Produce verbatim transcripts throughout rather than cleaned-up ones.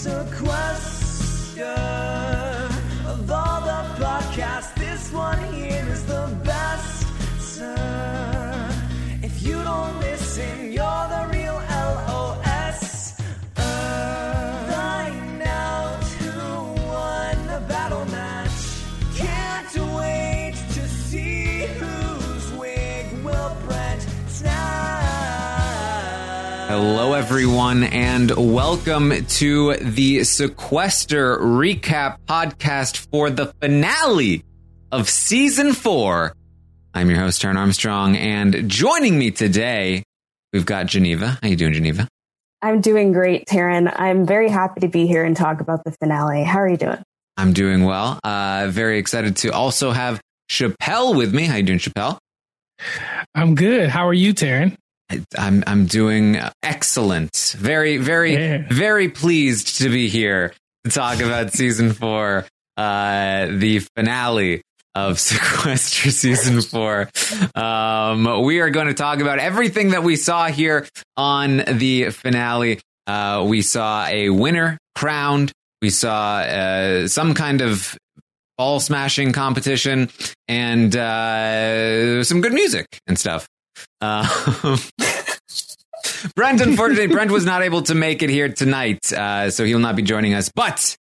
Sequester. Of all the podcasts, this one here is the best, sir. If you don't listen, you're the real L O S. Uh, find out who won the battle match. Can't wait to see whose wig will Brent snatch. Hello, everyone, and welcome to the Sequester Recap Podcast for the finale of Season four. I'm your host, Taryn Armstrong, and joining me today, we've got Geneva. How you doing, Geneva? I'm doing great, Taryn. I'm very happy to be here and talk about the finale. How are you doing? I'm doing well. Uh, very excited to also have Chappelle with me. How you doing, Chappelle? I'm good. How are you, Taryn? I'm I'm doing excellent. Very, very, yeah. very pleased to be here to talk about season four, uh, the finale of Sequester season four. Um, we are going to talk about everything that we saw here on the finale. Uh, we saw a winner crowned. We saw uh, some kind of ball smashing competition and uh, some good music and stuff. Uh, Brent, unfortunately, Brent was not able to make it here tonight, uh, so he'll not be joining us. But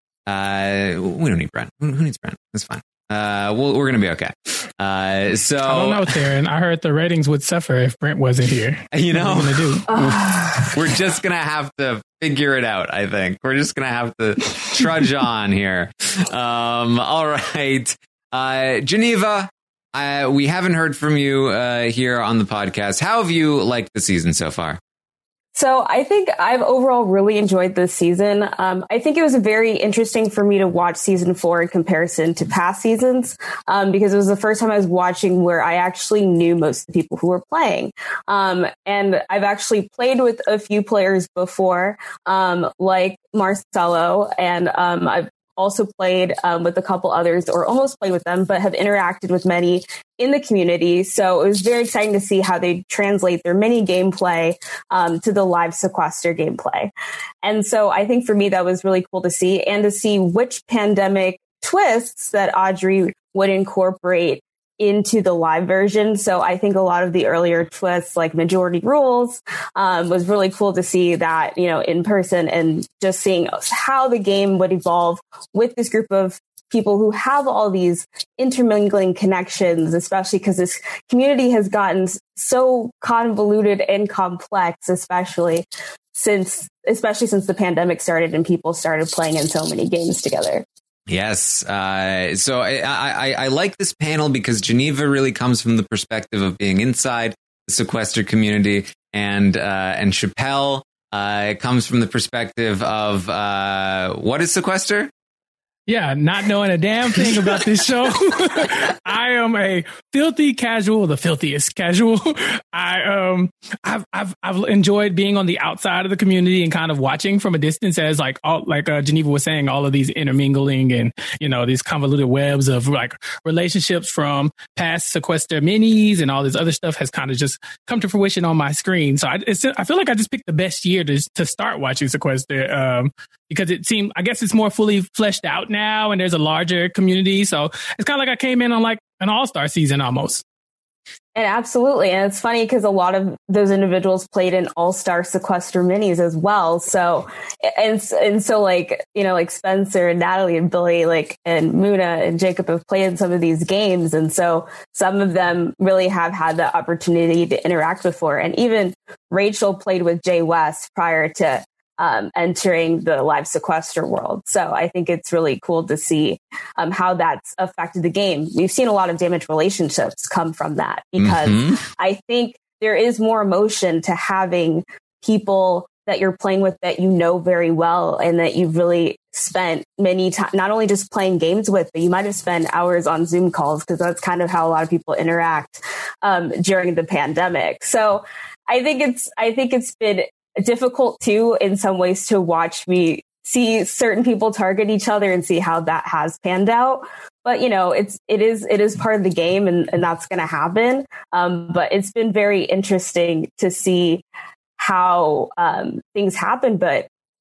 uh, we don't need Brent. Who, who needs Brent? That's fine. Uh, we'll, we're going to be okay. Uh, so I don't know, Taryn. I heard the ratings would suffer if Brent wasn't here. You know, what are we gonna do? We're just going to have to figure it out, I think. We're just going to have to trudge on here. Um, all right. Uh, Geneva. Uh, we haven't heard from you uh, here on the podcast. How have you liked the season so far? So I think I've overall really enjoyed this season. Um, I think it was very interesting for me to watch season four in comparison to past seasons, um, because it was the first time I was watching where I actually knew most of the people who were playing. Um, and I've actually played with a few players before, um, like Marcelo, and um, I've also played um, with a couple others, or almost played with them, but have interacted with many in the community. So it was very exciting to see how they translate their mini gameplay um, to the live Sequester gameplay. And so I think for me, that was really cool to see, and to see which pandemic twists that Audrey would incorporate into the live version. So I think a lot of the earlier twists, like majority rules, um, was really cool to see that, you know, in person, and just seeing how the game would evolve with this group of people who have all these intermingling connections, especially because this community has gotten so convoluted and complex, especially since, especially since the pandemic started and people started playing in so many games together. Yes. Uh, so I, I, I like this panel because Geneva really comes from the perspective of being inside the Sequester community, and uh, and Chappelle uh, comes from the perspective of uh, what is Sequester? Yeah, not knowing a damn thing about this show. I am a filthy casual, the filthiest casual. I um, I've I've I've enjoyed being on the outside of the community and kind of watching from a distance, as like all like uh, Geneva was saying, all of these intermingling and, you know, these convoluted webs of like relationships from past Sequester minis and all this other stuff has kind of just come to fruition on my screen. So I it's, I feel like I just picked the best year to to start watching Sequester, um, because it seemed, I guess it's more fully fleshed out now, and there's a larger community. So it's kind of like I came in on like an all-star season almost. And absolutely. And it's funny because a lot of those individuals played in all-star Sequester minis as well. So, and, and so like, you know, like Spencer and Natalie and Billy, like, and Muna and Jacob have played in some of these games. And so some of them really have had the opportunity to interact before. And even Rachel played with Jay West prior to Um, entering the live Sequester world. So I think it's really cool to see um, how that's affected the game. We've seen a lot of damaged relationships come from that, because mm-hmm. I think there is more emotion to having people that you're playing with that you know very well, and that you've really spent many times, not only just playing games with, but you might have spent hours on Zoom calls, because that's kind of how a lot of people interact um, during the pandemic. So I think it's, I think it's been difficult too, in some ways, to watch me see certain people target each other and see how that has panned out. But, you know, it's, it is, it is part of the game, and, and that's going to happen. Um, but it's been very interesting to see how um, things happen. But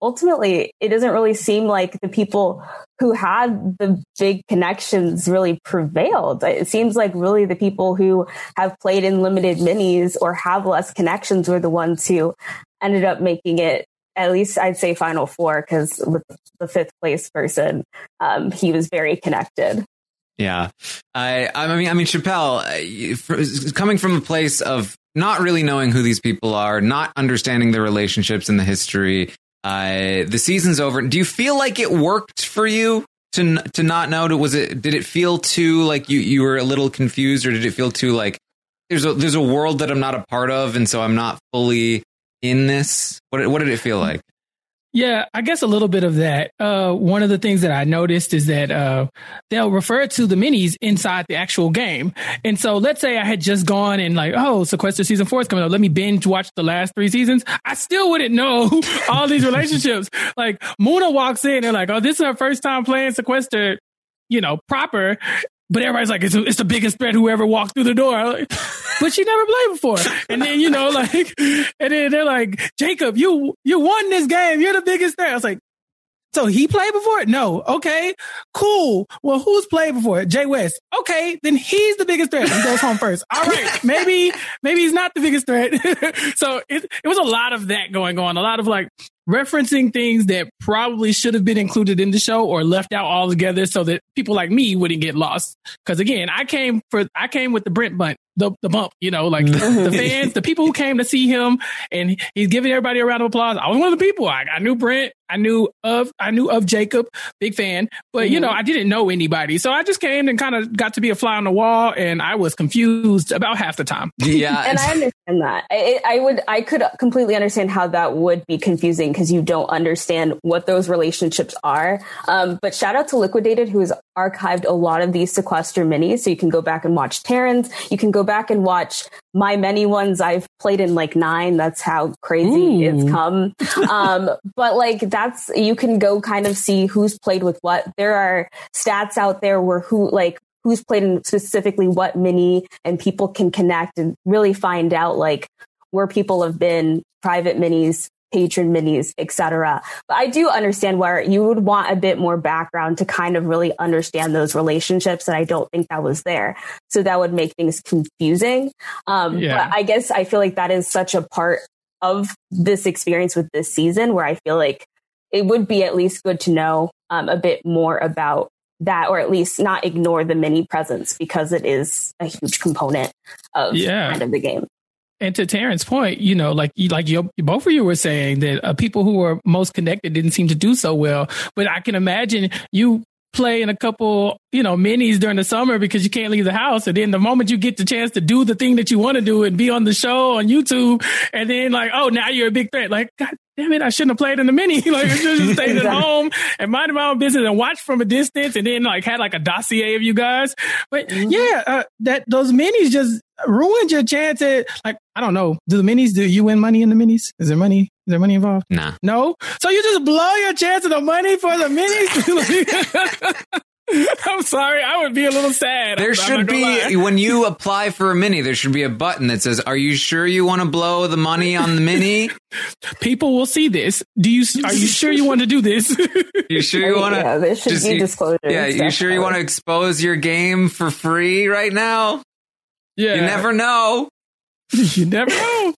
ultimately, it doesn't really seem like the people who had the big connections really prevailed. It seems like really the people who have played in limited minis or have less connections were the ones who ended up making it, at least I'd say Final Four, because with the fifth place person, um, he was very connected. Yeah. I, I mean, I mean, Chappelle, coming from a place of not really knowing who these people are, not understanding their relationships and the history, uh, the season's over. Do you feel like it worked for you to to not know? Was it, did it feel too like you, you were a little confused, or did it feel too like there's a, there's a world that I'm not a part of, and so I'm not fully in this? What, what did it feel like? Yeah, I guess a little bit of that. Uh, one of the things that I noticed is that uh, they'll refer to the minis inside the actual game. And so let's say I had just gone and like, oh, Sequester season four is coming up. Let me binge watch the last three seasons. I still wouldn't know all these relationships. Like Muna walks in and like, oh, this is her first time playing Sequester, you know, proper. But everybody's like, it's, it's the biggest threat who ever walked through the door. Like, but she never played before. And then, you know, like, and then they're like, Jacob, you, you won this game. You're the biggest threat. I was like, so he played before? No. Okay, cool. Well, who's played before? Jay West. Okay, then he's the biggest threat. He goes home first. All right. Maybe, maybe he's not the biggest threat. So it, it was a lot of that going on. A lot of like referencing things that probably should have been included in the show or left out altogether so that people like me wouldn't get lost. Because again, I came for, I came with the Brent bunt. The, the bump, you know, like the fans, the people who came to see him, and he's giving everybody a round of applause. I was one of the people. I, I knew Brent. I knew of, I knew of Jacob, big fan, but mm-hmm. you know, I didn't know anybody. So I just came and kind of got to be a fly on the wall, and I was confused about half the time. Yeah. And I understand that. I, I would, I could completely understand how that would be confusing because you don't understand what those relationships are. Um, but shout out to Liquidated, who has archived a lot of these Sequester minis. So you can go back and watch Terran's. You can go back and watch my many ones. I've played in like nine. That's how crazy Ooh. It's come. Um, but like that's, you can go kind of see who's played with what. There are stats out there where who like who's played in specifically what mini, and people can connect and really find out like where people have been, private minis, patron minis, et cetera. But I do understand where you would want a bit more background to kind of really understand those relationships. And I don't think that was there. So that would make things confusing. Um, yeah. But I guess I feel like that is such a part of this experience with this season where I feel like it would be at least good to know um, a bit more about that, or at least not ignore the mini presence because it is a huge component of yeah. kind of the game. And to Terran's point, you know, like you, like you, both of you were saying that uh, people who were most connected didn't seem to do so well. But I can imagine you play in a couple, you know, minis during the summer because you can't leave the house. And then the moment you get the chance to do the thing that you want to do and be on the show on YouTube, and then like, oh, now you're a big threat. Like, God damn it, I shouldn't have played in the mini. Like, I should have stayed at home and minded my own business and watched from a distance, and then like had like a dossier of you guys. But mm-hmm. yeah, uh, that those minis just ruined your chance at, like, I don't know. Do the minis, do you win money in the minis? Is there money? Is there money involved? Nah. No? So you just blow your chance of the money for the minis? I'm sorry. I would be a little sad. There I'm, should I'm be, when you apply for a mini, there should be a button that says, are you sure you want to blow the money on the mini? People will see this. Do you, are you sure you want to do this? You sure you want to? Yeah, there should just, be disclosure. Yeah, you sure you want to expose your game for free right now? Yeah. You never know. You never know.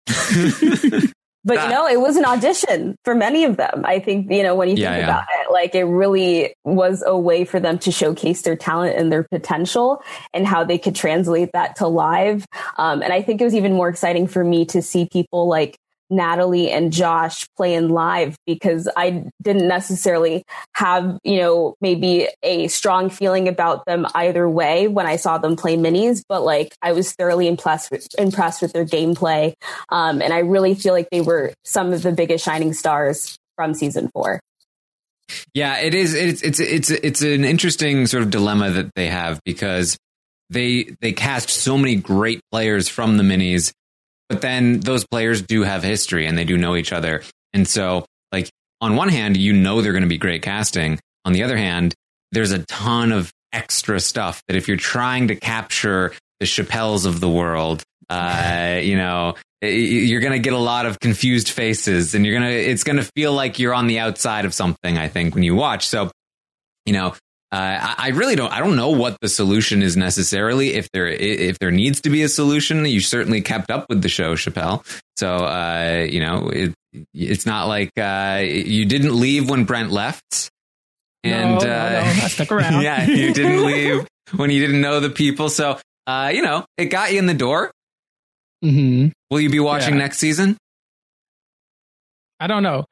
But, you know, it was an audition for many of them. I think, you know, when you think yeah, yeah. about it, like it really was a way for them to showcase their talent and their potential and how they could translate that to live. Um, and I think it was even more exciting for me to see people like Natalie and Josh playing live, because I didn't necessarily have, you know, maybe a strong feeling about them either way when I saw them play minis, but like I was thoroughly impressed with, impressed with their gameplay. Um, and I really feel like they were some of the biggest shining stars from season four. Yeah, it is. It's, it's, it's, it's an interesting sort of dilemma that they have, because they, they cast so many great players from the minis. But then those players do have history and they do know each other. And so, like, on one hand, you know they're going to be great casting. On the other hand, there's a ton of extra stuff that if you're trying to capture the Chappelles of the world, uh, you know, you're going to get a lot of confused faces, and you're going to, it's going to feel like you're on the outside of something, I think, when you watch. So, you know, uh, I, I really don't, I don't know what the solution is necessarily. If there, if there needs to be a solution, you certainly kept up with the show, Chappelle. So, uh, you know, it, it's not like, uh, you didn't leave when Brent left. And, no, no, uh, no, I stuck around. Yeah, you didn't leave when you didn't know the people. So, uh, you know, it got you in the door. Mm-hmm. Will you be watching yeah. next season? I don't know.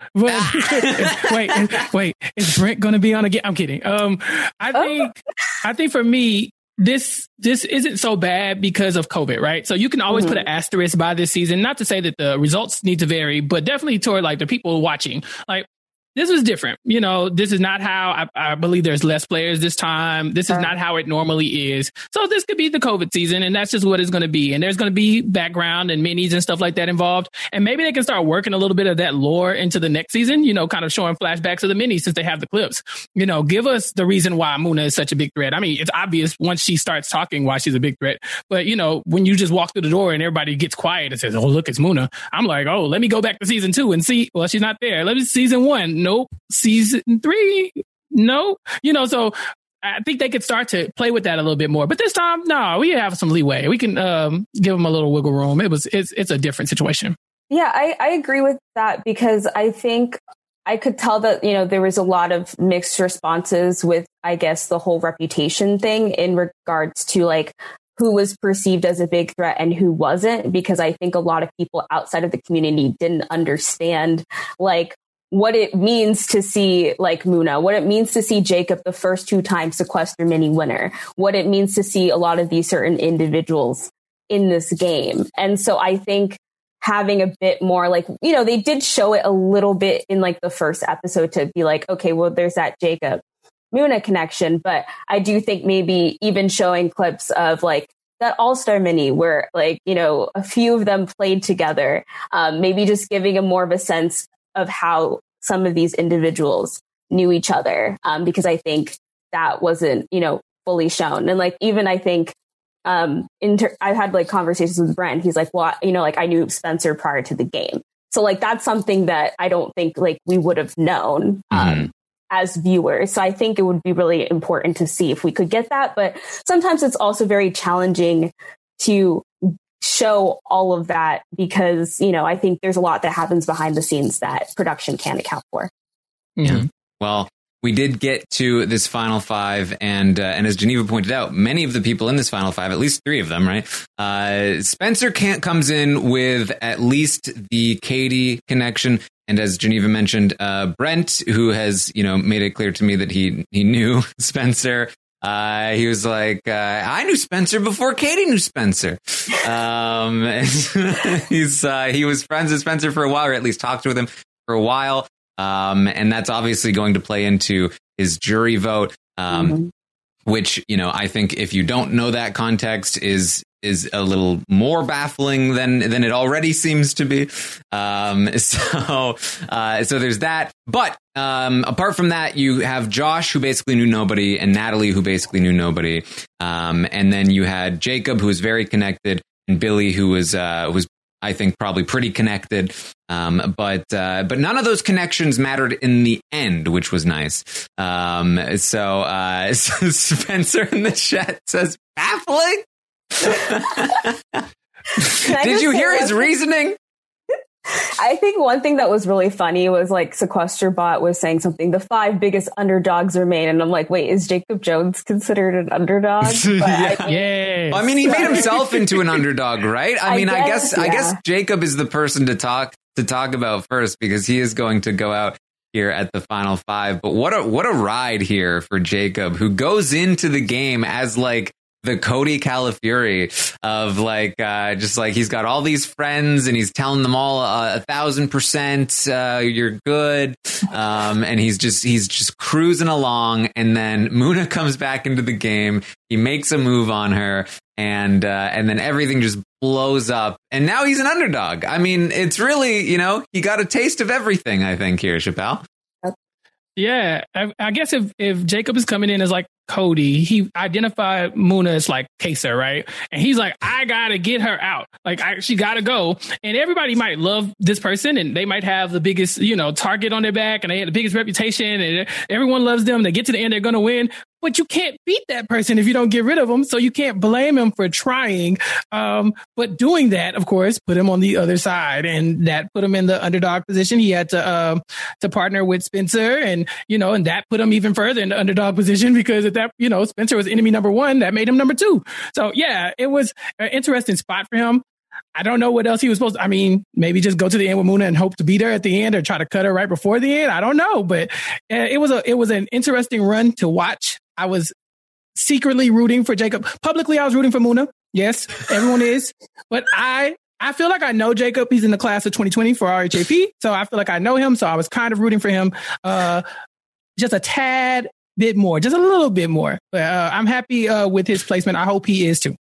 wait, wait, is Brent going to be on again? I'm kidding. Um, I think, I think for me, this, this isn't so bad because of COVID, right? So you can always mm-hmm. put an asterisk by this season. Not to say that the results need to vary, but definitely toward like the people watching. Like, this was different. You know, this is not how I, I believe there's less players this time. This is not how it normally is. So this could be the COVID season, and that's just what it's going to be. And there's going to be background and minis and stuff like that involved. And maybe they can start working a little bit of that lore into the next season, you know, kind of showing flashbacks of the minis since they have the clips. You know, give us the reason why Muna is such a big threat. I mean, it's obvious once she starts talking why she's a big threat. But, you know, when you just walk through the door and everybody gets quiet and says, oh, look, it's Muna. I'm like, oh, let me go back to season two and see. Well, she's not there. Let me season one. Nope. Season three, no, you know, so I think they could start to play with that a little bit more. But this time, no, we have some leeway. We can um, give them a little wiggle room. It was, it's, it's a different situation. Yeah, I, I agree with that because I think I could tell that, you know, there was a lot of mixed responses with, I guess, the whole reputation thing in regards to like who was perceived as a big threat and who wasn't, because I think a lot of people outside of the community didn't understand like what it means to see like Muna, what it means to see Jacob the first two times sequester mini winner, what it means to see a lot of these certain individuals in this game. And so I think having a bit more like, you know, they did show it a little bit in like the first episode to be like, okay, well, there's that Jacob Muna connection. But I do think maybe even showing clips of like that All-Star mini where like, you know, a few of them played together, um, maybe just giving a more of a sense of how some of these individuals knew each other, um, because I think that wasn't, you know, fully shown. And like, even I think um, inter- I had like conversations with Brent. He's like, well, you know, like I knew Spencer prior to the game. So like, that's something that I don't think like we would have known um, mm-hmm. as viewers. So I think it would be really important to see if we could get that. But sometimes it's also very challenging to show all of that because, you know, I think there's a lot that happens behind the scenes that production can't account for. Yeah. Well, we did get to this final five, and uh, and as Geneva pointed out, many of the people in this final five, at least three of them, right? Uh, Spencer Kant comes in with at least the Katie connection, and as Geneva mentioned, uh, Brent, who has you know made it clear to me that he he knew Spencer. Uh, he was like, uh, I knew Spencer before Katie knew Spencer. Um, he's, uh, he was friends with Spencer for a while, or at least talked with him for a while. Um, and that's obviously going to play into his jury vote. Um, mm-hmm. which, you know, I think if you don't know that context is, is a little more baffling than, than it already seems to be. Um, so, uh, so there's that. But, um, apart from that, you have Josh, who basically knew nobody, and Natalie, who basically knew nobody. Um, and then you had Jacob, who was very connected, and Billy, who was, uh, was, I think, probably pretty connected. Um, but, uh, but none of those connections mattered in the end, which was nice. Um, so, uh, Spencer in the chat says, baffling. Did you hear his reasoning? I think one thing that was really funny was like Sequesterbot was saying something, the five biggest underdogs remain. And I'm like, wait, is Jacob Jones considered an underdog? But yeah. I, yeah. Well, I mean, he made himself into an underdog, right? I, I mean, guess, I guess, yeah. I guess Jacob is the person to talk, to talk about first, because he is going to go out here at the final five. But what a, what a ride here for Jacob, who goes into the game as like the Cody Calafiore of like, uh, just like he's got all these friends and he's telling them all uh, a thousand percent, uh, you're good. Um, and he's just, he's just cruising along. And then Muna comes back into the game. He makes a move on her, and, uh, and then everything just blows up. And now he's an underdog. I mean, it's really, you know, he got a taste of everything, I think, here, Chappelle. Yeah, I, I guess if, if Jacob is coming in as like Cody, he identified Muna as like Kaser, right? And he's like, I gotta get her out. Like, I, she gotta go. And everybody might love this person and they might have the biggest, you know, target on their back and they have the biggest reputation and everyone loves them. They get to the end, they're gonna win. But you can't beat that person if you don't get rid of them. So you can't blame him for trying. Um, but doing that, of course, put him on the other side, and that put him in the underdog position. He had to um, to partner with Spencer, and you know, and that put him even further in the underdog position because at that, you know, Spencer was enemy number one. That made him number two. So yeah, it was an interesting spot for him. I don't know what else he was supposed to, I mean, maybe just go to the end with Muna and hope to beat her at the end or try to cut her right before the end. I don't know, but uh, it was a, it was an interesting run to watch. I was secretly rooting for Jacob. Publicly, I was rooting for Muna. Yes, everyone is. But I, I feel like I know Jacob. He's in the class of twenty twenty for R H A P. So I feel like I know him. So I was kind of rooting for him uh, just a tad bit more, just a little bit more. But uh, I'm happy uh, with his placement. I hope he is too.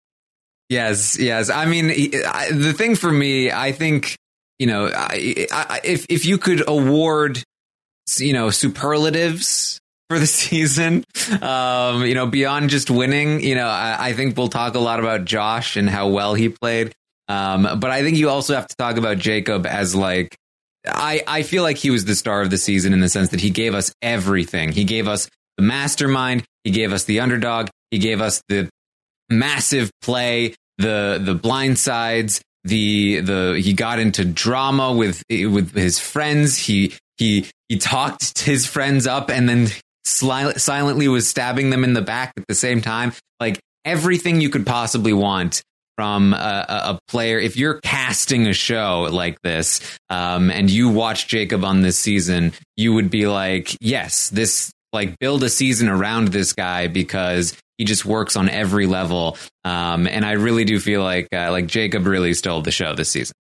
Yes, yes. I mean, I, the thing for me, I think, you know, I, I, if if you could award, you know, superlatives for the season, um, you know, beyond just winning, you know, I, I think we'll talk a lot about Josh and how well he played. Um, but I think you also have to talk about Jacob as like, I, I feel like he was the star of the season in the sense that he gave us everything. He gave us the mastermind. He gave us the underdog. He gave us the massive play, the the blind sides, the the he got into drama with with his friends. He he he talked his friends up and then sli- silently was stabbing them in the back at the same time. Like everything you could possibly want from a, a player. If you're casting a show like this, um, and you watch Jacob on this season, you would be like, yes, this, like, build a season around this guy because he just works on every level. Um, and I really do feel like, uh, like Jacob really stole the show this season.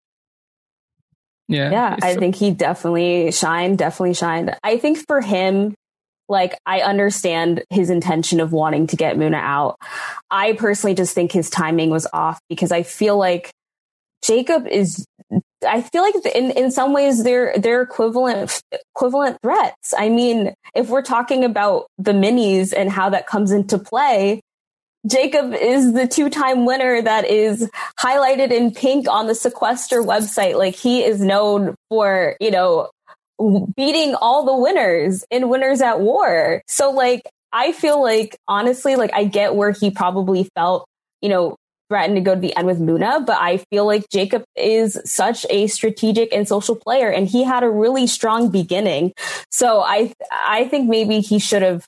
Yeah. Yeah. I think he definitely shined, definitely shined. I think for him, like, I understand his intention of wanting to get Muna out. I personally just think his timing was off because I feel like Jacob is, I feel like in, in some ways they're, they're equivalent, equivalent threats. I mean, if we're talking about the minis and how that comes into play, Jacob is the two-time winner that is highlighted in pink on the Sequester website. Like, he is known for, you know, beating all the winners in Winners at War. So, like, I feel like, honestly, like, I get where he probably felt, you know, threatened to go to the end with Muna, but I feel like Jacob is such a strategic and social player, and he had a really strong beginning. So I, I think maybe he should have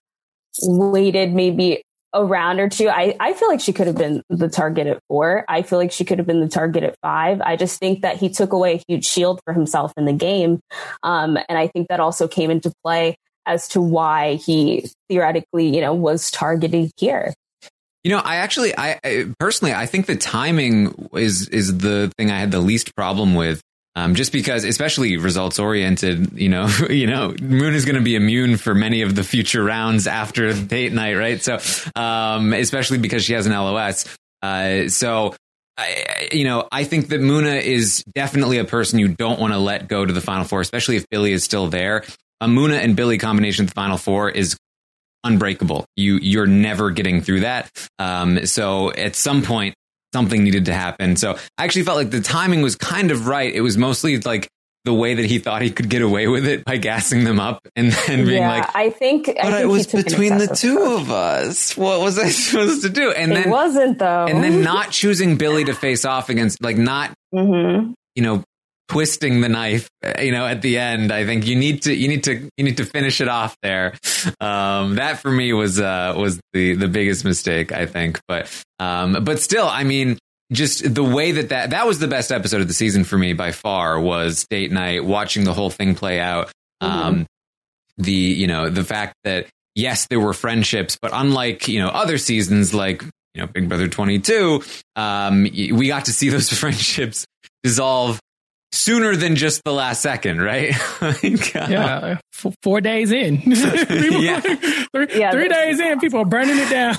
waited maybe a round or two. I, I feel like she could have been the target at four. I feel like she could have been the target at five. I just think that he took away a huge shield for himself in the game. Um, and I think that also came into play as to why he theoretically, you know, was targeted here. You know, I actually, I, I personally, I think the timing is is the thing I had the least problem with. Um, just because, especially results oriented, you know, you know, Moon is going to be immune for many of the future rounds after date night, right? So, um, especially because she has an L O S. Uh, so, I, you know, I think that Muna is definitely a person you don't want to let go to the Final Four, especially if Billy is still there. A Muna and Billy combination at the Final Four is unbreakable. You, you're never getting through that. Um, so at some point, something needed to happen. So I actually felt like the timing was kind of right. It was mostly like the way that he thought he could get away with it by gassing them up and then being yeah, like, I think, but I think it was between the two approach. of us. What was I supposed to do? And it then wasn't though. And then not choosing Billy to face off against, like not, mm-hmm. you know, twisting the knife, you know, at the end. I think you need to, you need to, you need to finish it off there. Um, that for me was, uh, was the, the biggest mistake, I think. But, um, but still, I mean, just the way that, that, that was the best episode of the season for me by far was date night, watching the whole thing play out. Um, mm-hmm. the, you know, the fact that, yes, there were friendships, but unlike, you know, other seasons, like, you know, Big Brother twenty-two, um, we got to see those friendships dissolve sooner than just the last second, right? like, uh, yeah, f- four days in. yeah. three, yeah, three days in, people are burning it down.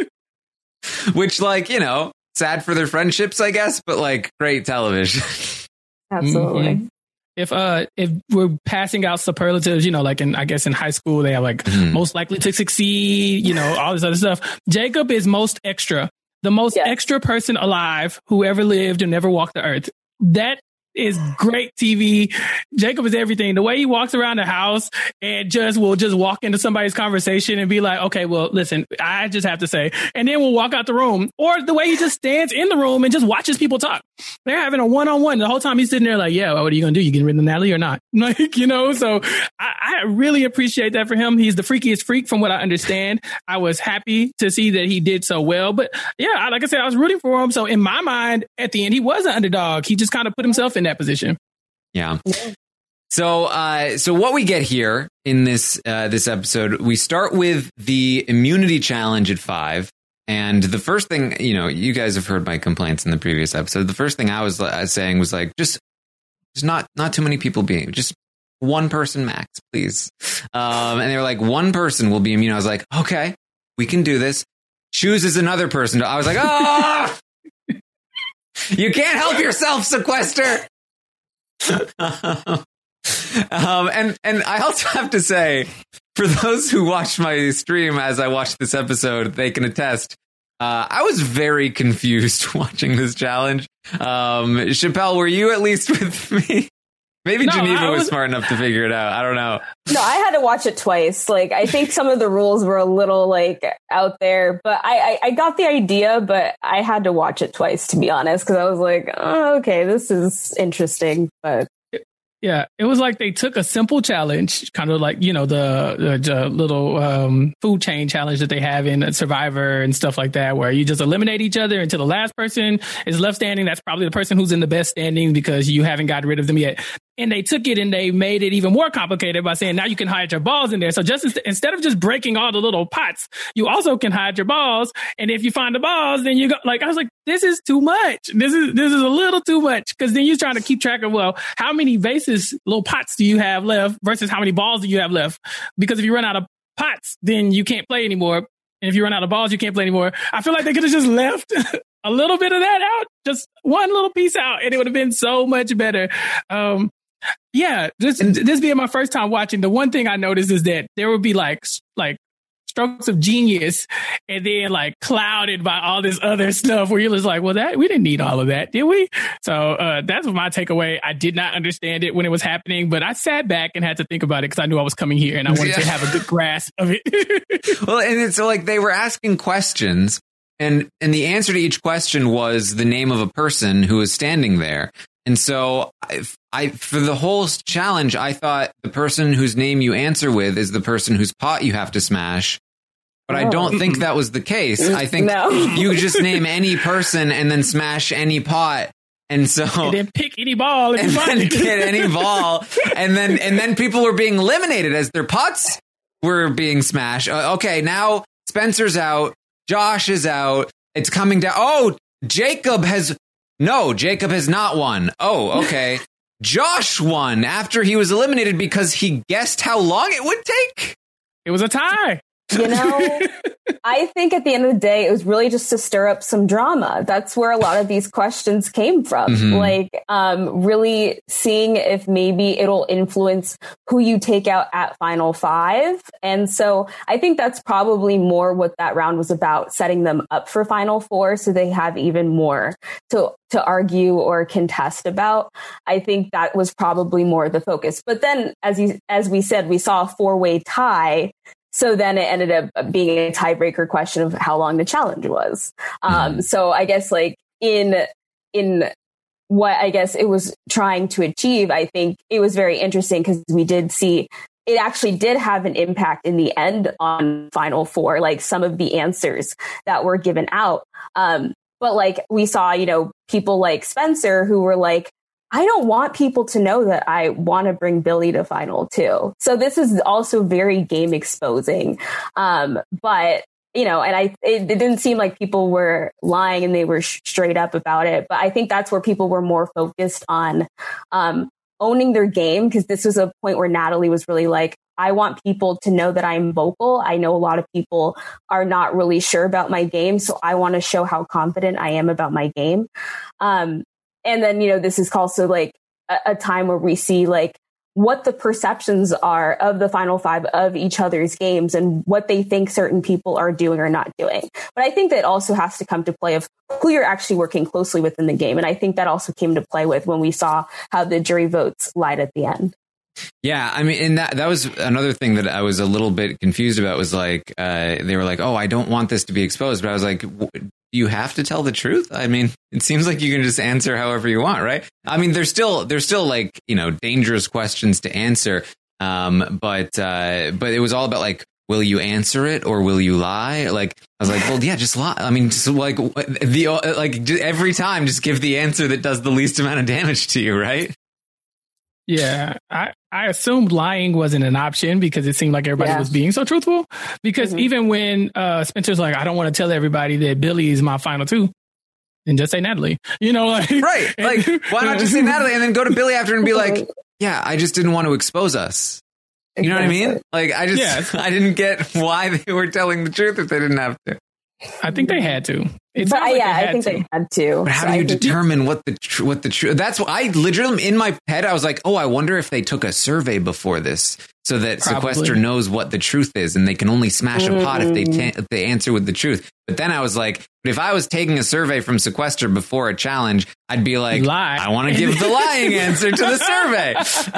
Which, like, you know, sad for their friendships, I guess, but like great television. Absolutely. Mm-hmm. if uh if we're passing out superlatives, you know, like in I guess in high school they have like mm. most likely to succeed, you know, all this other stuff. Jacob is most extra, the most yes. extra person alive who ever lived and never walked the earth. That is great T V. Jacob is everything. The way he walks around the house and just will just walk into somebody's conversation and be like, okay, well, listen, I just have to say, and then we'll walk out the room. Or the way he just stands in the room and just watches people talk. They're having a one-on-one. The whole time he's sitting there like, yeah, well, what are you going to do? You getting rid of Natalie or not? Like, you know, so I, I really appreciate that for him. He's the freakiest freak from what I understand. I was happy to see that he did so well. But yeah, like I said, I was rooting for him. So in my mind, at the end, he was an underdog. He just kind of put himself in that position. Yeah. So, uh, so what we get here in this, uh, this episode, we start with the immunity challenge at five. And the first thing, you know, you guys have heard my complaints in the previous episode. The first thing I was uh, saying was like, just, just not, not too many people being, just one person max, please. Um, and they were like, one person will be immune. I was like, okay, we can do this. Chooses another person. I was like, oh, you can't help yourself, Sequester. um, and and I also have to say, for those who watched my stream as I watched this episode, they can attest. Uh, I was very confused watching this challenge. Um, Chappelle, were you at least with me? Maybe no, Geneva was, was smart enough to figure it out. I don't know. No, I had to watch it twice. Like, I think some of the rules were a little like out there, but I, I, I got the idea, but I had to watch it twice, to be honest, because I was like, oh, okay, this is interesting. But yeah, it was like they took a simple challenge, kind of like, you know, the, the, the little um, food chain challenge that they have in Survivor and stuff like that, where you just eliminate each other until the last person is left standing. That's probably the person who's in the best standing because you haven't gotten rid of them yet. And they took it and they made it even more complicated by saying now you can hide your balls in there. So just instead of just breaking all the little pots, you also can hide your balls. And if you find the balls, then you go like, I was like, this is too much. This is, this is a little too much. Cause then you're trying to keep track of, well, how many vases, little pots do you have left versus how many balls do you have left? Because if you run out of pots, then you can't play anymore. And if you run out of balls, you can't play anymore. I feel like they could have just left a little bit of that out, just one little piece out, and it would have been so much better. Um, Yeah, this this being my first time watching, the one thing I noticed is that there would be like like strokes of genius, and then like clouded by all this other stuff where you're just like, well, that we didn't need all of that, did we? So uh, that's my takeaway. I did not understand it when it was happening, but I sat back and had to think about it because I knew I was coming here and I wanted yeah. to have a good grasp of it. Well, and it's like they were asking questions, and and the answer to each question was the name of a person who was standing there. And so I, I, for the whole challenge, I thought the person whose name you answer with is the person whose pot you have to smash. But oh. I don't think that was the case. I think no. you just name any person and then smash any pot. And so and then pick any ball if and you then want. get any ball. And then and then people were being eliminated as their pots were being smashed. Uh, okay, now Spencer's out. Josh is out. It's coming down. Oh, Jacob has No, Jacob has not won. Oh, okay. Josh won after he was eliminated because he guessed how long it would take. It was a tie. You know, I think at the end of the day, it was really just to stir up some drama. That's where a lot of these questions came from. Mm-hmm. Like, um, really seeing if maybe it'll influence who you take out at Final Five. And so I think that's probably more what that round was about, setting them up for Final Four so they have even more to to argue or contest about. I think that was probably more the focus. But then, as you as we said, we saw a four-way tie. So then it ended up being a tiebreaker question of how long the challenge was. Um, so I guess like in, in what I guess it was trying to achieve, I think it was very interesting because we did see it actually did have an impact in the end on Final Four, like some of the answers that were given out. Um, but like we saw, you know, people like Spencer who were like, I don't want people to know that I want to bring Billy to Final Two. So this is also very game exposing. Um, but, you know, and I, it, it didn't seem like people were lying and they were sh- straight up about it. But I think that's where people were more focused on um, owning their game, because this was a point where Natalie was really like, I want people to know that I'm vocal. I know a lot of people are not really sure about my game, so I want to show how confident I am about my game. Um, And then, you know, this is also like a, a time where we see like what the perceptions are of the final five of each other's games and what they think certain people are doing or not doing. But I think that also has to come to play of who you're actually working closely with in the game. And I think that also came to play with when we saw how the jury votes lied at the end. Yeah, I mean, and that that was another thing that I was a little bit confused about was like, uh, they were like, oh, I don't want this to be exposed. But I was like, you have to tell the truth. I mean, it seems like you can just answer however you want, right? I mean, there's still there's still like, you know, dangerous questions to answer. Um, but uh, but it was all about like, will you answer it or will you lie? Like, I was like, well, yeah, just lie. I mean, just like the like every time, just give the answer that does the least amount of damage to you, right? Yeah, I, I assumed lying wasn't an option because it seemed like everybody yeah. was being so truthful. Because mm-hmm. even when uh, Spencer's like, I don't want to tell everybody that Billy is my final two, and just say Natalie, you know, like right, like why not just say Natalie and then go to Billy after and be like, yeah, I just didn't want to expose us. You know what I mean? Like I just yes. I didn't get why they were telling the truth if they didn't have to. I think they had to. It but, like yeah, I think to. they had to. But how so do you determine what the tr- what the truth? That's what I literally in my head. I was like, oh, I wonder if they took a survey before this, so that Probably. Sequester knows what the truth is, and they can only smash a pot if they ta- if they answer with the truth. But then I was like, but if I was taking a survey from Sequester before a challenge, I'd be like, Lie. I want to give the lying answer to the survey.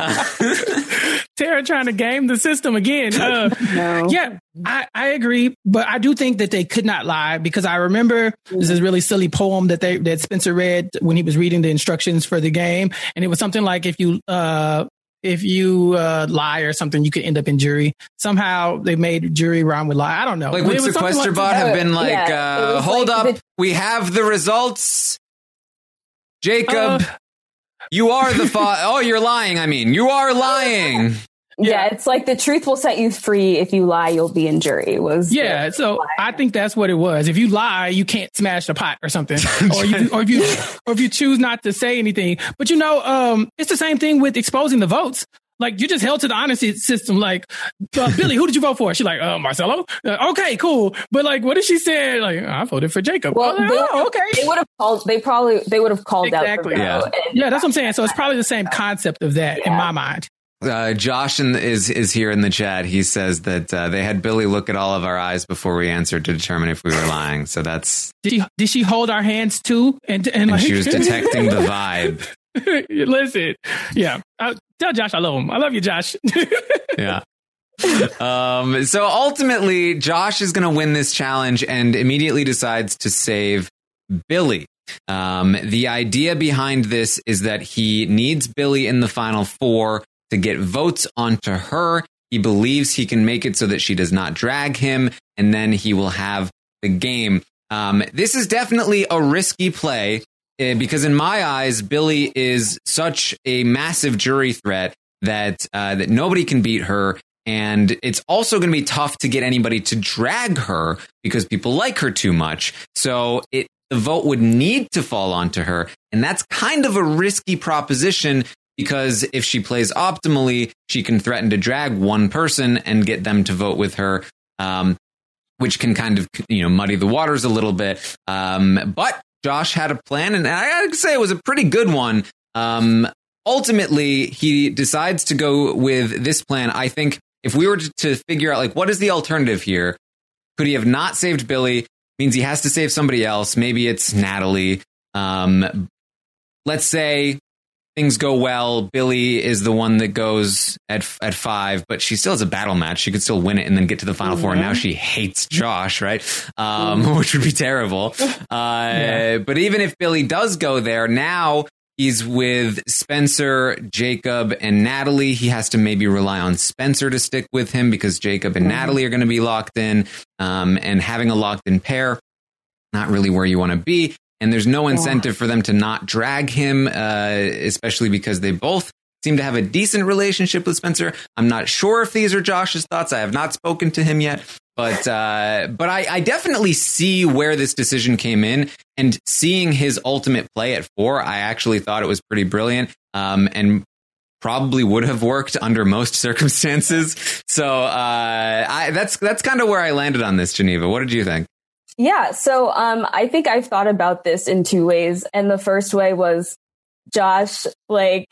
Tara trying to game the system again. Uh, no. Yeah, I, I agree, but I do think that they could not lie because I remember this is really silly poem that they that Spencer read when he was reading the instructions for the game, and it was something like if you uh, if you uh, lie or something, you could end up in jury. Somehow they made jury rhyme with lie. I don't know. Like would Sequester like Bot have been like, yeah, uh, hold like up, the- we have the results. Jacob, uh, you are the fa- oh, you're lying. I mean, you are lying. Yeah. yeah, it's like the truth will set you free. If you lie, you'll be in jury. Was yeah, so lie. I think that's what it was. If you lie, you can't smash a pot or something, or you, or if you or if you choose not to say anything. But you know, um, it's the same thing with exposing the votes. Like you just held to the honesty system. Like uh, Billy, who did you vote for? She's like, uh, Marcelo. Uh, okay, cool. But like, what did she say? Like, I voted for Jacob. Well, like, they, oh, okay. They would have called. They probably they would have called exactly. out. Yeah. yeah, that's what I'm saying. So it's probably the same concept of that yeah. in my mind. Uh, Josh in, is is here in the chat. He says that uh, they had Billy look at all of our eyes before we answered to determine if we were lying. So that's did she did she hold our hands too? And and, and like, she was detecting the vibe. Listen, yeah. Uh, tell Josh I love him. I love you, Josh. yeah. Um. So ultimately, Josh is going to win this challenge and immediately decides to save Billy. Um, the idea behind this is that he needs Billy in the final four to get votes onto her. He believes he can make it so that she does not drag him, and then he will have the game. Um, this is definitely a risky play uh, because in my eyes, Billy is such a massive jury threat that uh, that nobody can beat her. And it's also going to be tough to get anybody to drag her because people like her too much. So it the vote would need to fall onto her. And that's kind of a risky proposition because if she plays optimally, she can threaten to drag one person and get them to vote with her, um, which can kind of, you know, muddy the waters a little bit. Um, but Josh had a plan, and I gotta say it was a pretty good one. Um, ultimately, he decides to go with this plan. I think if we were to, to figure out, like, what is the alternative here? Could he have not saved Billy? Means he has to save somebody else. Maybe it's Natalie. Um, let's say things go well. Billy is the one that goes at at five, but she still has a battle match. She could still win it and then get to the final mm-hmm. four. And now she hates Josh, right? Um, mm-hmm. Which would be terrible. Uh, yeah. But even if Billy does go there, now he's with Spencer, Jacob, and Natalie. He has to maybe rely on Spencer to stick with him because Jacob and mm-hmm. Natalie are going to be locked in. Um, and having a locked in pair, not really where you want to be. And there's no incentive yeah. for them to not drag him, uh, especially because they both seem to have a decent relationship with Spencer. I'm not sure if these are Josh's thoughts. I have not spoken to him yet. But uh, but I, I definitely see where this decision came in, and seeing his ultimate play at four, I actually thought it was pretty brilliant, um, and probably would have worked under most circumstances. So uh, I, that's that's kind of where I landed on this, Geneva. What did you think? Yeah, so um, I think I've thought about this in two ways, and the first way was Josh, like,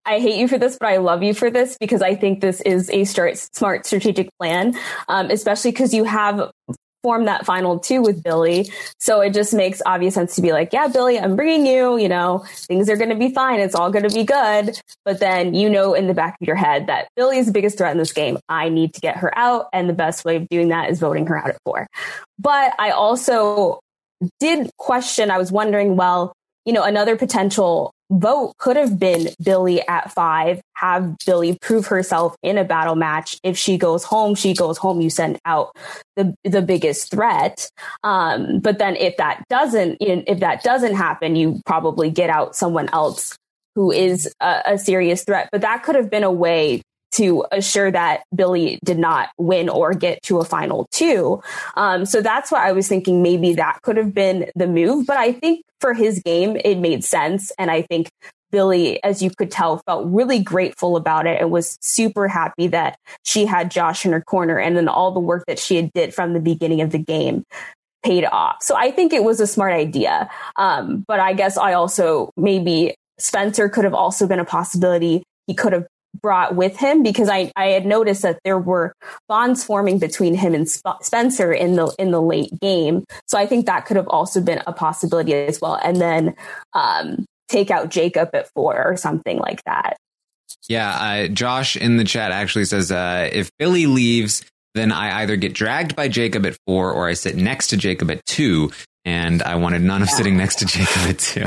I hate you for this, but I love you for this because I think this is a start, smart strategic plan, um, especially because you have formed that final two with Billy. So it just makes obvious sense to be like, yeah, Billy, I'm bringing you, you know, things are going to be fine. It's all going to be good. But then, you know, in the back of your head that Billy is the biggest threat in this game. I need to get her out. And the best way of doing that is voting her out at four. But I also did question, I was wondering, well, you know, another potential vote could have been Billy at five, have Billy prove herself in a battle match. If she goes home, she goes home. You send out the the biggest threat. Um, but then if that doesn't, if that doesn't happen, you probably get out someone else who is a, a serious threat. But that could have been a way to assure that Billy did not win or get to a final two. Um, so that's why I was thinking maybe that could have been the move. But I think for his game, it made sense. And I think Billy, as you could tell, felt really grateful about it and was super happy that she had Josh in her corner. And then all the work that she had did from the beginning of the game paid off. So I think it was a smart idea. Um, but I guess I also, maybe Spencer could have also been a possibility. He could have brought with him because I, I had noticed that there were bonds forming between him and Sp- Spencer in the in the late game. So I think that could have also been a possibility as well. And then um, take out Jacob at four or something like that. Yeah, uh, Josh in the chat actually says, uh, if Billy leaves, then I either get dragged by Jacob at four or I sit next to Jacob at two. And I wanted none of yeah. sitting next to Jacob at two.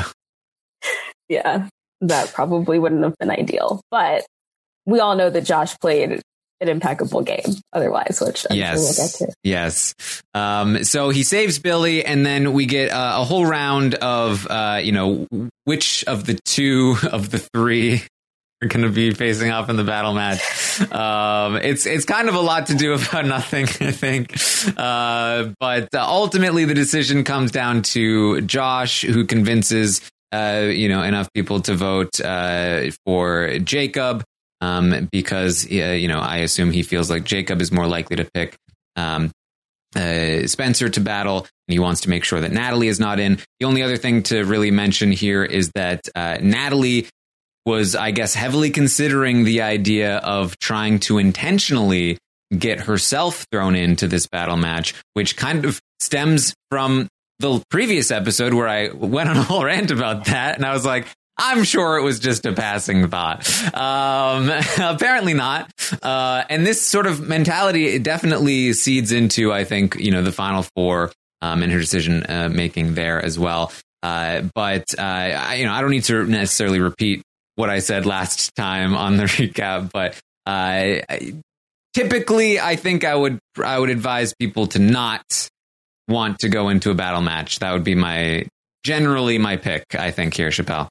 Yeah, that probably wouldn't have been ideal. But we all know that Josh played an impeccable game otherwise, which I'm yes. sure we'll get to. Yes. Um, so he saves Billy, and then we get uh, a whole round of, uh, you know, which of the two of the three are going to be facing off in the battle match. Um, it's it's kind of a lot to do about nothing, I think. Uh, but uh, ultimately, the decision comes down to Josh, who convinces, uh, you know, enough people to vote uh, for Jacob. Um, because, uh, you know, I assume he feels like Jacob is more likely to pick um, uh, Spencer to battle, and he wants to make sure that Natalie is not in. The only other thing to really mention here is that uh, Natalie was, I guess, heavily considering the idea of trying to intentionally get herself thrown into this battle match, which kind of stems from the previous episode where I went on a whole rant about that. And I was like, I'm sure it was just a passing thought. Um, apparently not. Uh, and this sort of mentality, it definitely seeds into, I think, you know, the final four, um, and her decision uh, making there as well. Uh, but, uh, I, you know, I don't need to necessarily repeat what I said last time on the recap, but, uh, I, typically I think I would, I would advise people to not want to go into a battle match. That would be my, generally my pick, I think, here, Chappelle.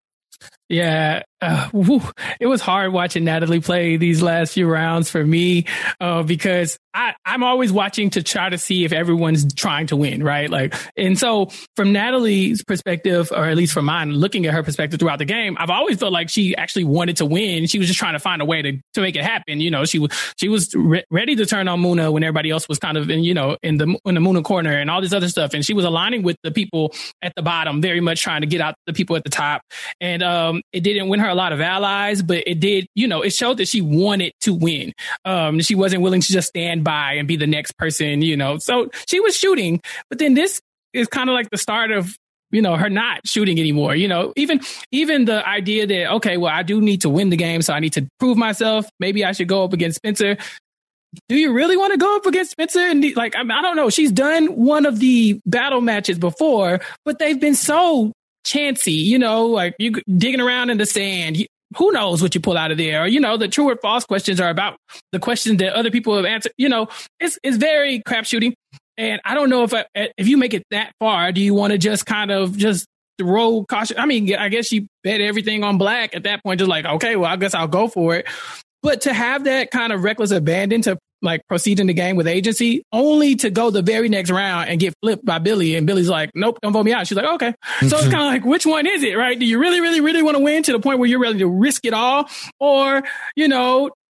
Yeah, uh, whew, it was hard watching Natalie play these last few rounds for me, uh, because I, I'm always watching to try to see if everyone's trying to win, right? Like, and so from Natalie's perspective, or at least from mine, looking at her perspective throughout the game, I've always felt like she actually wanted to win. She was just trying to find a way to, to make it happen. You know, she was she was re- ready to turn on Muna when everybody else was kind of in, you know, in the in the Muna corner and all this other stuff. And she was aligning with the people at the bottom, very much trying to get out the people at the top. And um, it didn't win her a lot of allies, but it did, you know, it showed that she wanted to win. Um, she wasn't willing to just stand by and be the next person, you know. So she was shooting, but then this is kind of like the start of, you know, her not shooting anymore. You know, even even the idea that, okay, well, I do need to win the game, so I need to prove myself. Maybe I should go up against Spencer. Do you really want to go up against Spencer? And like, I, mean, I don't know. She's done one of the battle matches before, but they've been so chancy, you know, like you digging around in the sand. You, who knows what you pull out of there? Or, you know, the true or false questions are about the questions that other people have answered. You know, it's it's very crap shooting. And I don't know if I, if you make it that far, do you want to just kind of just roll caution? I mean, I guess you bet everything on black at that point, just like, okay, well, I guess I'll go for it. But to have that kind of reckless abandon to like proceed in the game with agency, only to go the very next round and get flipped by Billy, and Billy's like, nope, don't vote me out. She's like, okay. So it's kind of like, which one is it, right? Do you really, really, really want to win to the point where you're ready to risk it all? Or, you know,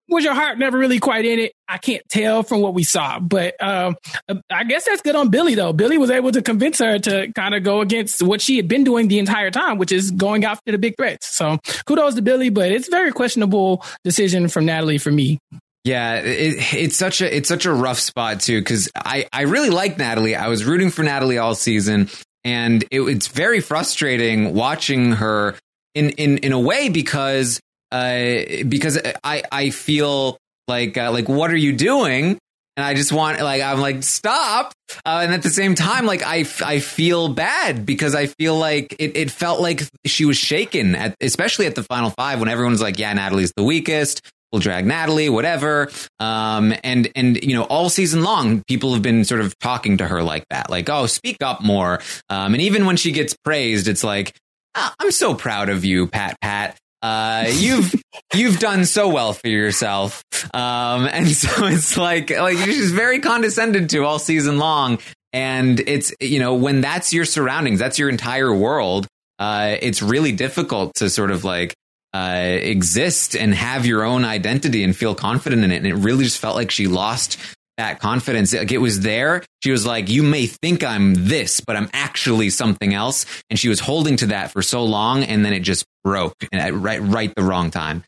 was your heart never really quite in it? I can't tell from what we saw, but um, I guess that's good on Billie, though. Billie was able to convince her to kind of go against what she had been doing the entire time, which is going after the big threats. So kudos to Billie, but it's a very questionable decision from Natalie for me. Yeah, it, it's such a it's such a rough spot, too, because I, I really like Natalie. I was rooting for Natalie all season, and it, it's very frustrating watching her in, in, in a way because uh, because I, I feel like uh, like what are you doing? And I just want like I'm like stop. Uh, and at the same time, like I, I feel bad because I feel like it, it felt like she was shaken, at, especially at the final five when everyone's like, yeah, Natalie's the weakest. We'll drag Natalie, whatever. Um, and, and, you know, all season long, people have been sort of talking to her like that, like, oh, speak up more. Um, and even when she gets praised, it's like, oh, I'm so proud of you, Pat, Pat. Uh, you've, you've done so well for yourself. Um, and so it's like, like she's very condescended to all season long. And it's, you know, when that's your surroundings, that's your entire world. Uh, it's really difficult to sort of like, uh, exist and have your own identity and feel confident in it. And it really just felt like she lost that confidence. Like it was there. She was like, you may think I'm this, but I'm actually something else. And she was holding to that for so long. And then it just broke at right, right the wrong time.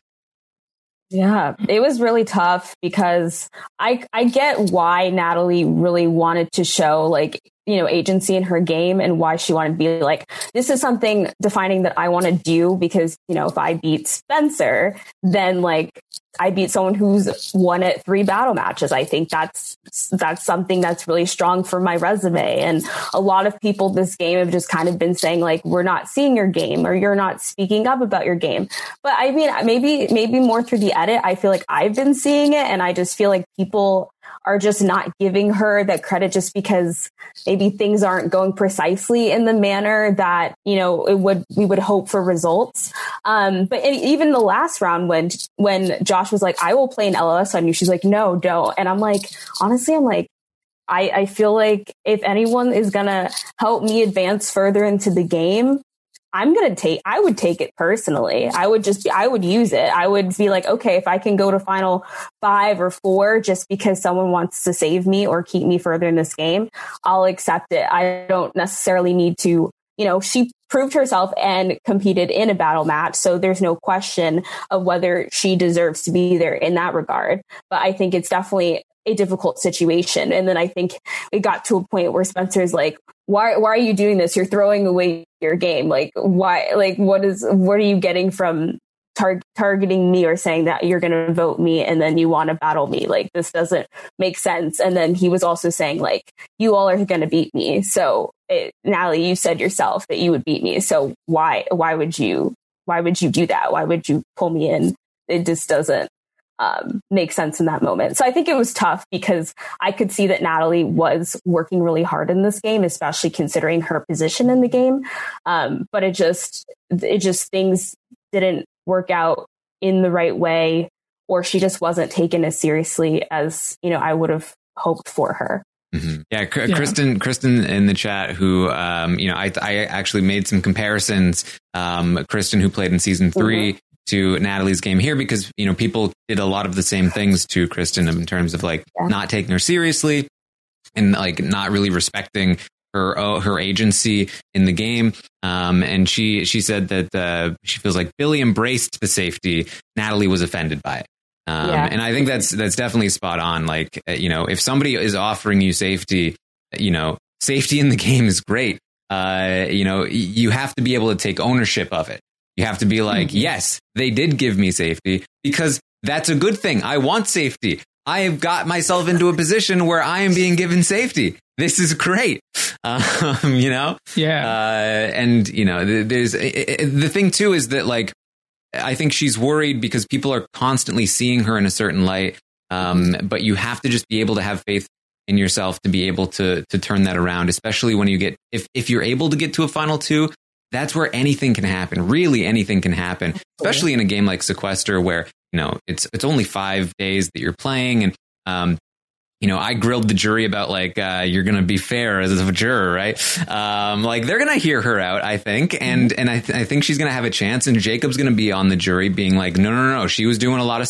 Yeah, it was really tough because I I get why Natalie really wanted to show like, you know, agency in her game and why she wanted to be like, this is something defining that I want to do because, you know, if I beat Spencer, then like I beat someone who's won at three battle matches. I think that's that's something that's really strong for my resume. And a lot of people this game have just kind of been saying like, we're not seeing your game or you're not speaking up about your game. But I mean, maybe maybe more through the edit, I feel like I've been seeing it. And I just feel like people are just not giving her that credit just because maybe things aren't going precisely in the manner that, you know, it would, we would hope for results. Um, but even the last round when, when Josh was like, I will play an L O S on you. She's like, no, don't. And I'm like, honestly, I'm like, I, I feel like if anyone is going to help me advance further into the game, I'm going to take, I would take it personally. I would just be, I would use it. I would be like, okay, if I can go to final five or four just because someone wants to save me or keep me further in this game, I'll accept it. I don't necessarily need to, you know, she proved herself and competed in a battle match. So there's no question of whether she deserves to be there in that regard. But I think it's definitely a difficult situation. And then I think it got to a point where Spencer's like, why, why are you doing this? You're throwing away your game. Like, why, like, what is, what are you getting from tar- targeting me or saying that you're going to vote me and then you want to battle me? Like, this doesn't make sense. And then he was also saying like, you all are going to beat me. So it, Natalie, you said yourself that you would beat me. So why, why would you, why would you do that? Why would you pull me in? It just doesn't Um, make sense in that moment. So I think it was tough because I could see that Natalie was working really hard in this game, especially considering her position in the game. Um, but it just, it just, things didn't work out in the right way, or she just wasn't taken as seriously as, you know, I would have hoped for her. Mm-hmm. Yeah, C- yeah, Kristen, Kristen in the chat, who, um, you know, I, I actually made some comparisons. Um, Kristen, who played in season three, mm-hmm. to Natalie's game here, because, you know, people did a lot of the same things to Kristen in terms of like yeah. not taking her seriously and like not really respecting her uh, her agency in the game. Um, and she she said that uh, she feels like Billie embraced the safety. Natalie was offended by it. Um, yeah. And I think that's that's definitely spot on. Like, you know, if somebody is offering you safety, you know, safety in the game is great. Uh, you know, you have to be able to take ownership of it. You have to be like, mm-hmm. yes, they did give me safety because that's a good thing. I want safety. I have got myself into a position where I am being given safety. This is great. Um, you know? Yeah. Uh, and, you know, there's the thing, too, is that, like, I think she's worried because people are constantly seeing her in a certain light. Um, but you have to just be able to have faith in yourself to be able to to turn that around, especially when you get if if you're able to get to a final two. That's where anything can happen. Really, anything can happen, especially in a game like Sequester, where, you know, it's it's only five days that you're playing. And, um, you know, I grilled the jury about like, uh, you're going to be fair as a juror, right? Um, like they're going to hear her out, I think. And and I, th- I think she's going to have a chance. And Jacob's going to be on the jury being like, no, no, no, no. She was doing a lot of stuff.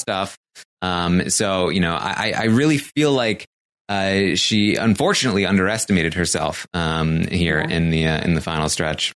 Um, so, you know, I, I really feel like uh, she unfortunately underestimated herself um, here yeah. in the uh, in the final stretch.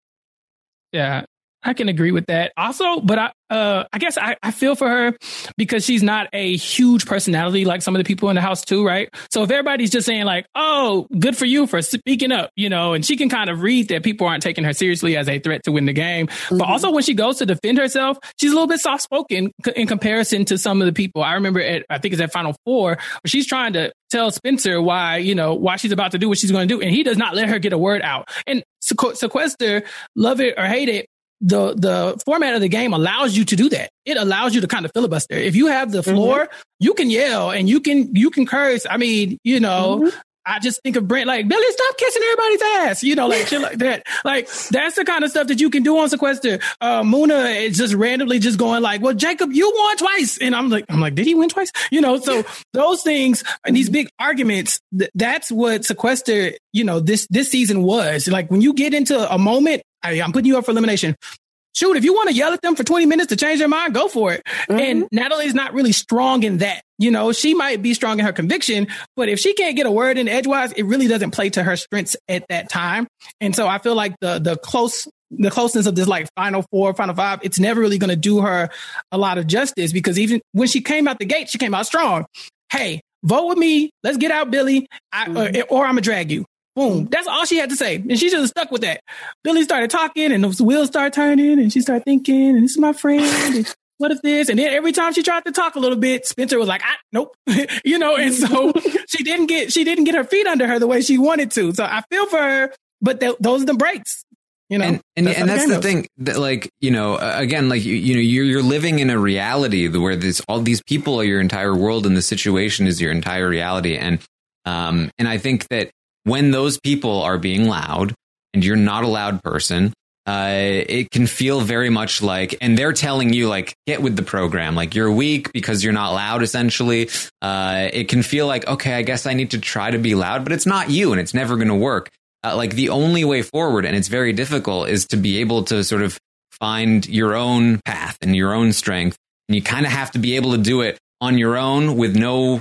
Yeah, I can agree with that. Also, but I, uh, I guess I, I feel for her because she's not a huge personality like some of the people in the house too, right? So if everybody's just saying like, "Oh, good for you for speaking up," you know, and she can kind of read that people aren't taking her seriously as a threat to win the game. Mm-hmm. But also when she goes to defend herself, she's a little bit soft spoken in comparison to some of the people. I remember at I think it's at Final Four where she's trying to tell Spencer why you know why she's about to do what she's going to do, and he does not let her get a word out. And Sequester, love it or hate it, the the format of the game allows you to do that. It allows you to kind of filibuster. If you have the floor, mm-hmm. you can yell and you can you can curse. I mean, you know, mm-hmm. I just think of Brent like, Billy, stop kissing everybody's ass. You know, like shit like that. Like that's the kind of stuff that you can do on Sequester. Uh, Muna is just randomly just going like, well, Jacob, you won twice. And I'm like, I'm like, did he win twice? You know, so those things and these big arguments, th- that's what Sequester, you know, this, this season was. Like when you get into a moment, I, I'm putting you up for elimination. Shoot, if you want to yell at them for twenty minutes to change their mind, go for it. Mm-hmm. And Natalie's not really strong in that. You know, she might be strong in her conviction, but if she can't get a word in edgewise, it really doesn't play to her strengths at that time. And so I feel like the the close the closeness of this like Final Four, Final Five, it's never really going to do her a lot of justice because even when she came out the gate, she came out strong. Hey, vote with me. Let's get out, Billy, I, mm-hmm. or, or I'm gonna drag you. Boom. That's all she had to say. And she should have stuck with that. Billy started talking and the wheels started turning and she started thinking, and this is my friend. And what if this? And then every time she tried to talk a little bit, Spencer was like, ah, nope. you know, and so she didn't get, she didn't get her feet under her the way she wanted to. So I feel for her, but th- those are the breaks. You know, and, and that's, and that's the thing that, like, you know, uh, again, like, you, you know, you're, you're living in a reality where this, all these people are your entire world and the situation is your entire reality. And, um, and I think that when those people are being loud and you're not a loud person, uh, it can feel very much like, and they're telling you like, get with the program, like you're weak because you're not loud, essentially. Uh, it can feel like, okay, I guess I need to try to be loud, but it's not you and it's never going to work. Uh, like the only way forward, and it's very difficult, is to be able to sort of find your own path and your own strength. And you kind of have to be able to do it on your own with no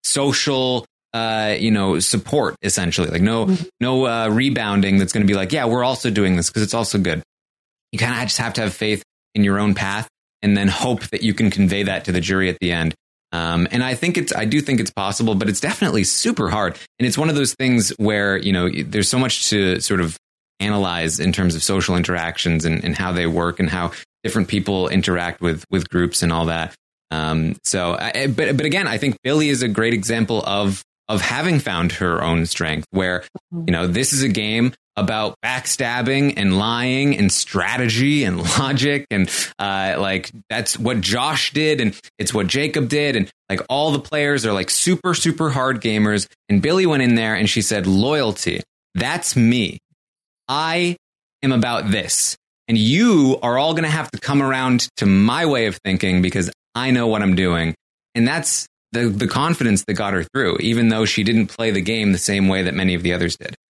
social uh, you know, support, essentially, like no, mm-hmm. no, uh, rebounding that's going to be like, yeah, we're also doing this because it's also good. You kind of just have to have faith in your own path and then hope that you can convey that to the jury at the end. Um, and I think it's, I do think it's possible, but it's definitely super hard. And it's one of those things where, you know, there's so much to sort of analyze in terms of social interactions and, and how they work and how different people interact with, with groups and all that. Um, so, I, but, but again, I think Billy is a great example of, of having found her own strength where, you know, this is a game about backstabbing and lying and strategy and logic. And uh, like, that's what Josh did. And it's what Jacob did. And like all the players are like super, super hard gamers. And Billy went in there and she said, loyalty, that's me. I am about this. And you are all going to have to come around to my way of thinking because I know what I'm doing. And that's the the confidence that got her through, even though she didn't play the game the same way that many of the others did.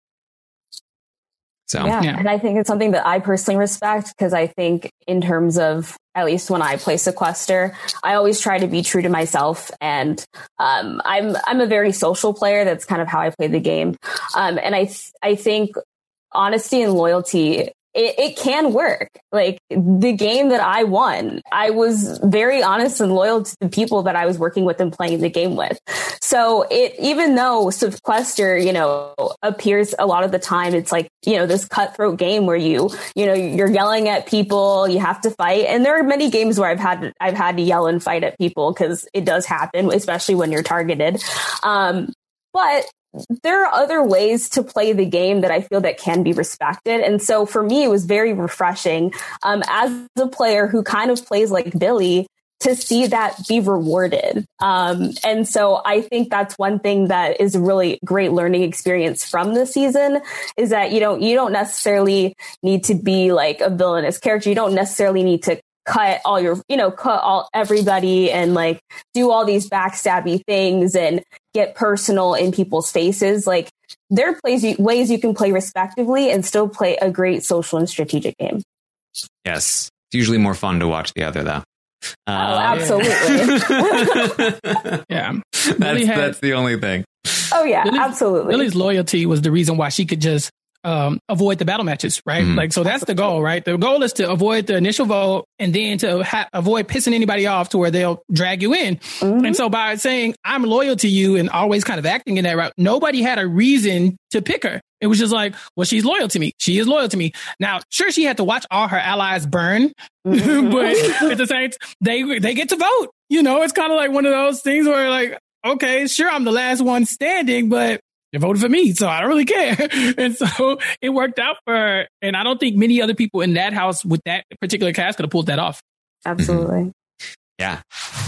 So, yeah. yeah. And I think it's something that I personally respect because I think in terms of, at least when I play Sequester, I always try to be true to myself. And um, I'm I'm a very social player. That's kind of how I play the game. Um, and I th- I think honesty and loyalty, It, it can work. Like the game that I won, I was very honest and loyal to the people that I was working with and playing the game with. So it, even though Sequester, you know, appears a lot of the time, it's like, you know, this cutthroat game where you, you know, you're yelling at people, you have to fight. And there are many games where I've had, to, I've had to yell and fight at people because it does happen, especially when you're targeted. Um, but there are other ways to play the game that I feel that can be respected. And so for me, it was very refreshing um, as a player who kind of plays like Billy to see that be rewarded. Um, and so I think that's one thing that is a really great learning experience from this season is that, you know, you don't necessarily need to be like a villainous character. You don't necessarily need to cut all your, you know, cut all everybody and like do all these backstabby things and get personal in people's faces. Like there are plays, ways you can play respectively and still play a great social and strategic game. Yes. It's usually more fun to watch the other though. Uh, oh, absolutely. Yeah. that's, had, that's the only thing. Oh, yeah, Billy's, absolutely. Billy's loyalty was the reason why she could just um, avoid the battle matches, right? Mm-hmm. Like, so that's the goal, right? The goal is to avoid the initial vote and then to ha- avoid pissing anybody off to where they'll drag you in. Mm-hmm. And so by saying, I'm loyal to you and always kind of acting in that route, nobody had a reason to pick her. It was just like, well, she's loyal to me. She is loyal to me. Now, sure, she had to watch all her allies burn, mm-hmm. but at the same time, they, they get to vote. You know, it's kind of like one of those things where like, okay, sure, I'm the last one standing, but they voted for me, so I don't really care. And so it worked out for her. And I don't think many other people in that house with that particular cast could have pulled that off. Absolutely. Yeah.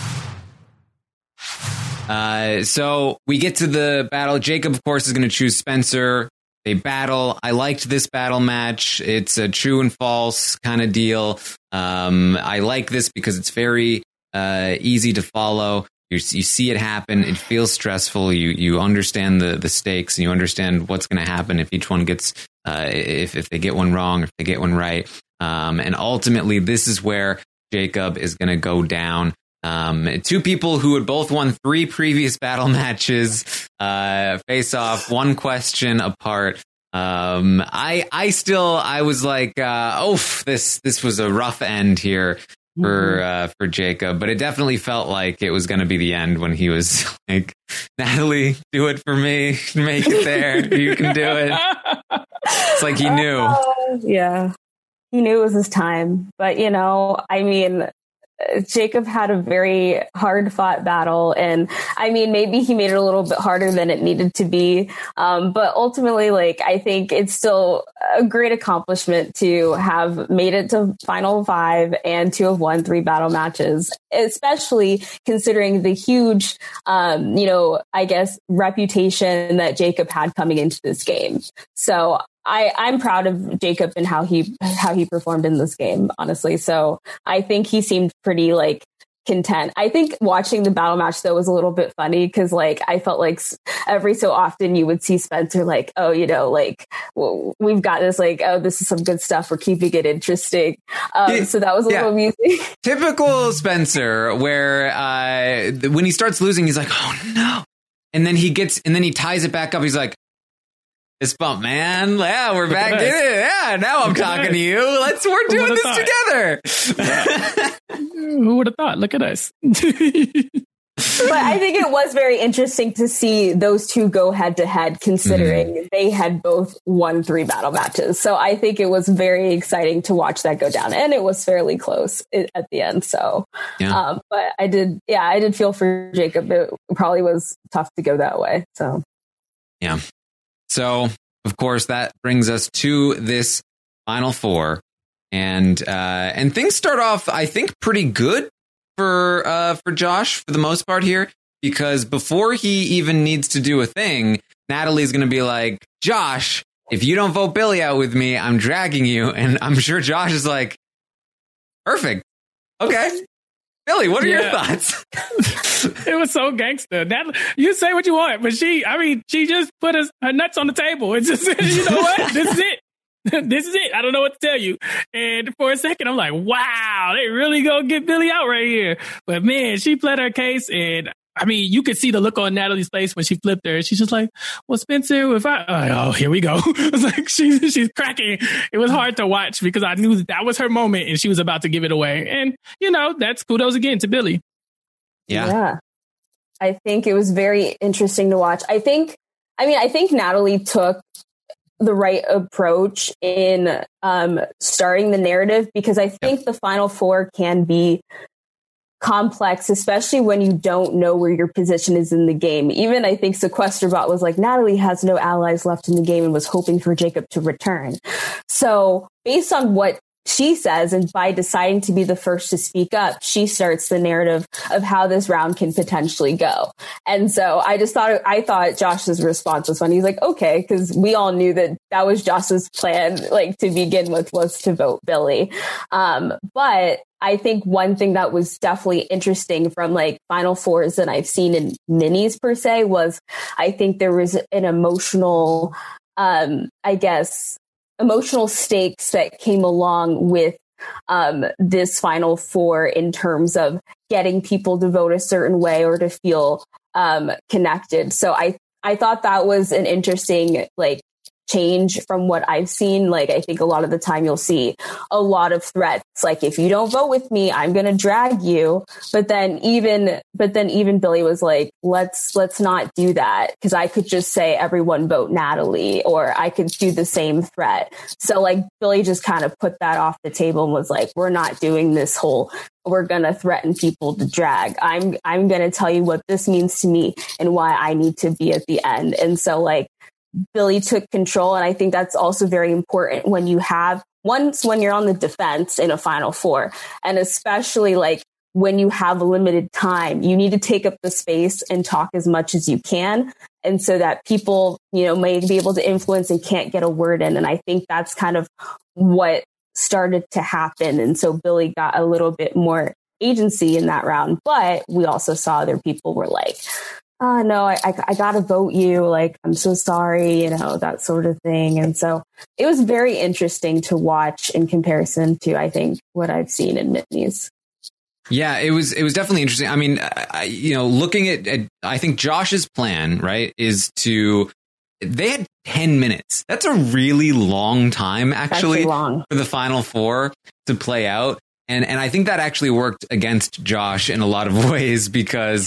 Uh, so we get to the battle. Jacob, of course, is going to choose Spencer. They battle. I liked this battle match. It's a true and false kind of deal. Um, I like this because it's very uh, easy to follow. You, you see it happen. It feels stressful. You you understand the, the stakes, and you understand what's going to happen if each one gets uh, if if they get one wrong, if they get one right. Um, and ultimately, this is where Jacob is going to go down. Um, two people who had both won three previous battle matches uh, face off one question apart. Um, I I still I was like, uh, oh, this this was a rough end here for uh, for Jacob, but it definitely felt like it was going to be the end when he was like, Natalie, do it for me, make it there, you can do it. It's like he knew. Uh, yeah, he knew it was his time. But you know, I mean, Jacob had a very hard fought battle, and I mean, maybe he made it a little bit harder than it needed to be. Um, but ultimately, like, I think it's still a great accomplishment to have made it to final five and to have won three battle matches, especially considering the huge, um, you know, I guess reputation that Jacob had coming into this game. So I, I'm proud of Jacob and how he how he performed in this game, honestly. So I think he seemed pretty like content. I think watching the battle match though was a little bit funny because like I felt like every so often you would see Spencer like, oh, you know, like well, we've got this like, oh, this is some good stuff. We're keeping it interesting. Um, yeah, so that was a yeah. little amusing. Typical Spencer, where uh, when he starts losing, he's like, oh no, and then he gets and then he ties it back up. He's like, fist bump, man. Yeah, we're Look back in it. Yeah, now I'm Look talking to you. Let's we're doing this thought? together. Who would have thought? Look at us. But I think it was very interesting to see those two go head to head, considering mm-hmm. they had both won three battle matches. So I think it was very exciting to watch that go down, and it was fairly close at the end. So, yeah. um, but I did, yeah, I did feel for Jacob. It probably was tough to go that way. So, yeah. So, of course, that brings us to this final four, and uh, and things start off, I think, pretty good for uh, for Josh for the most part here, because before he even needs to do a thing, Natalie's going to be like, Josh, if you don't vote Billy out with me, I'm dragging you, and I'm sure Josh is like, perfect, okay. Billy, what are yeah. your thoughts? It was so gangster. That, you say what you want, but she, I mean, she just put her, her nuts on the table and just said, you know what? This is it. This is it. I don't know what to tell you. And for a second, I'm like, wow, they really gonna get Billy out right here. But man, she pled her case, and I mean, you could see the look on Natalie's face when she flipped her. She's just like, well, Spencer, if I, oh, here we go. It's like, she's, she's cracking. It was hard to watch because I knew that, that was her moment and she was about to give it away. And, you know, that's kudos again to Billy. Yeah. Yeah. I think it was very interesting to watch. I think, I mean, I think Natalie took the right approach in um, starting the narrative, because I think yeah. the final four can be complex, especially when you don't know where your position is in the game. Even I think Sequesterbot was like, Natalie has no allies left in the game and was hoping for Jacob to return. So based on what she says, and by deciding to be the first to speak up, she starts the narrative of how this round can potentially go. And so I just thought, I thought Josh's response was funny. He's like, okay, because we all knew that that was Josh's plan, like to begin with, was to vote Billy. Um, but I think one thing that was definitely interesting from like Final Fours that I've seen in minis per se was, I think there was an emotional, um, I guess, emotional stakes that came along with um, this Final Four in terms of getting people to vote a certain way or to feel um, connected. So I, I thought that was an interesting, like, change from what I've seen. Like, I think a lot of the time you'll see a lot of threats, like, if you don't vote with me, I'm going to drag you. But then even, but then even Billie was like, let's, let's not do that. Cause I could just say everyone vote Natalie, or I could do the same threat. So like Billie just kind of put that off the table and was like, we're not doing this whole, we're going to threaten people to drag. I'm, I'm going to tell you what this means to me and why I need to be at the end. And so like, Billie took control. And I think that's also very important when you have, once when you're on the defense in a Final Four, and especially like when you have a limited time, you need to take up the space and talk as much as you can. And so that people, you know, may be able to influence and can't get a word in. And I think that's kind of what started to happen. And so Billie got a little bit more agency in that round. But we also saw other people were like, oh, no, I, I, I got to vote you. Like, I'm so sorry, you know, that sort of thing. And so it was very interesting to watch in comparison to, I think, what I've seen in Mitnies. Yeah, it was it was definitely interesting. I mean, I, you know, looking at, at, I think Josh's plan, right, is to, they had ten minutes. That's a really long time, actually, long. for the Final Four to play out. And and I think that actually worked against Josh in a lot of ways because,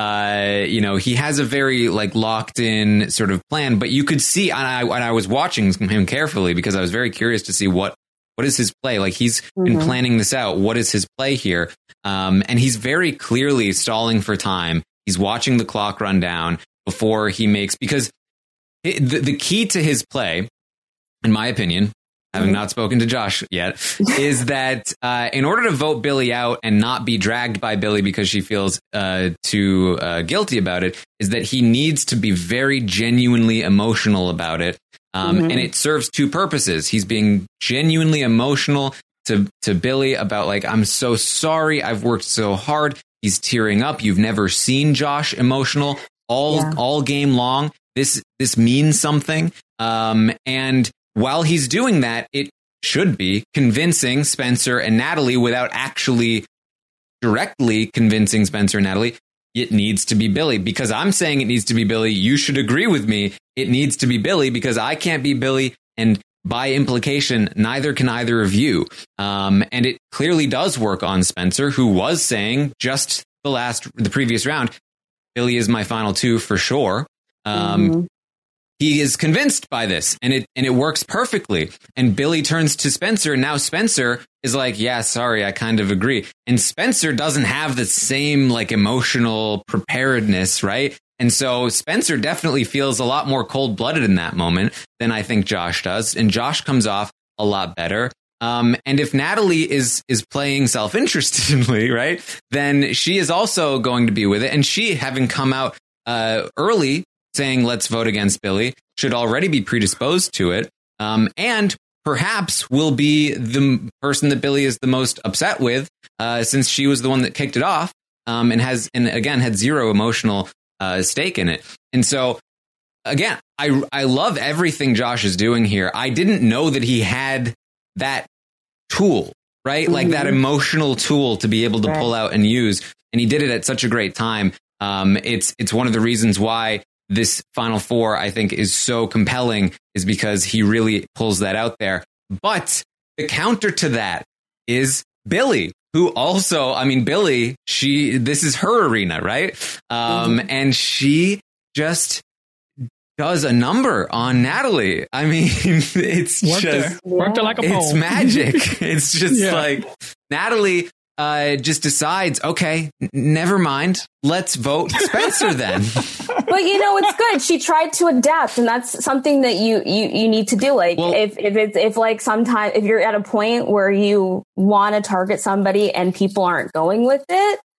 uh, you know, he has a very like locked in sort of plan. But you could see, and I, and I was watching him carefully because I was very curious to see what what is his play. Like he's mm-hmm. been planning this out. What is his play here? Um, and he's very clearly stalling for time. He's watching the clock run down before he makes, because it, the, the key to his play, in my opinion, having not spoken to Josh yet, is that uh, in order to vote Billie out and not be dragged by Billie because she feels uh, too uh, guilty about it, is that he needs to be very genuinely emotional about it. Um, mm-hmm. And it serves two purposes. He's being genuinely emotional to, to Billie about like, I'm so sorry. I've worked so hard. He's tearing up. You've never seen Josh emotional all, yeah. all game long. This, this means something. Um, and while he's doing that, it should be convincing Spencer and Natalie without actually directly convincing Spencer and Natalie. It needs to be Billie because I'm saying it needs to be Billie. You should agree with me. It needs to be Billie because I can't be Billie. And by implication, neither can either of you. Um, and it clearly does work on Spencer, who was saying just the last, the previous round, Billie is my final two for sure. Um, mm-hmm. He is convinced by this and it and it works perfectly. And Billie turns to Spencer. And now Spencer is like, yeah, sorry, I kind of agree. And Spencer doesn't have the same like emotional preparedness. Right. And so Spencer definitely feels a lot more cold blooded in that moment than I think Josh does. And Josh comes off a lot better. Um, and if Natalie is is playing self-interestedly, right, then she is also going to be with it. And she, having come out uh, early, saying let's vote against Billie, should already be predisposed to it, um, and perhaps will be the person that Billie is the most upset with, uh, since she was the one that kicked it off, um, and has, and again, had zero emotional uh, stake in it. And so, again, I I love everything Josh is doing here. I didn't know that he had that tool, right? Mm-hmm. Like that emotional tool to be able to right. pull out and use, and he did it at such a great time. Um, it's it's one of the reasons why this Final Four, I think, is so compelling, is because he really pulls that out there. But the counter to that is Billie, who also, I mean, Billie, she, this is her arena, right? Um, mm-hmm. And she just does a number on Natalie. I mean, it's Worked just her. Worked her like a pole. It's magic. It's just yeah. like Natalie uh, just decides, okay, n- never mind. Let's vote Spencer then. But you know, it's good. She tried to adapt, and that's something that you you, you need to do. Like well, if if it's if like sometimes if you're at a point where you want to target somebody and people aren't going with it,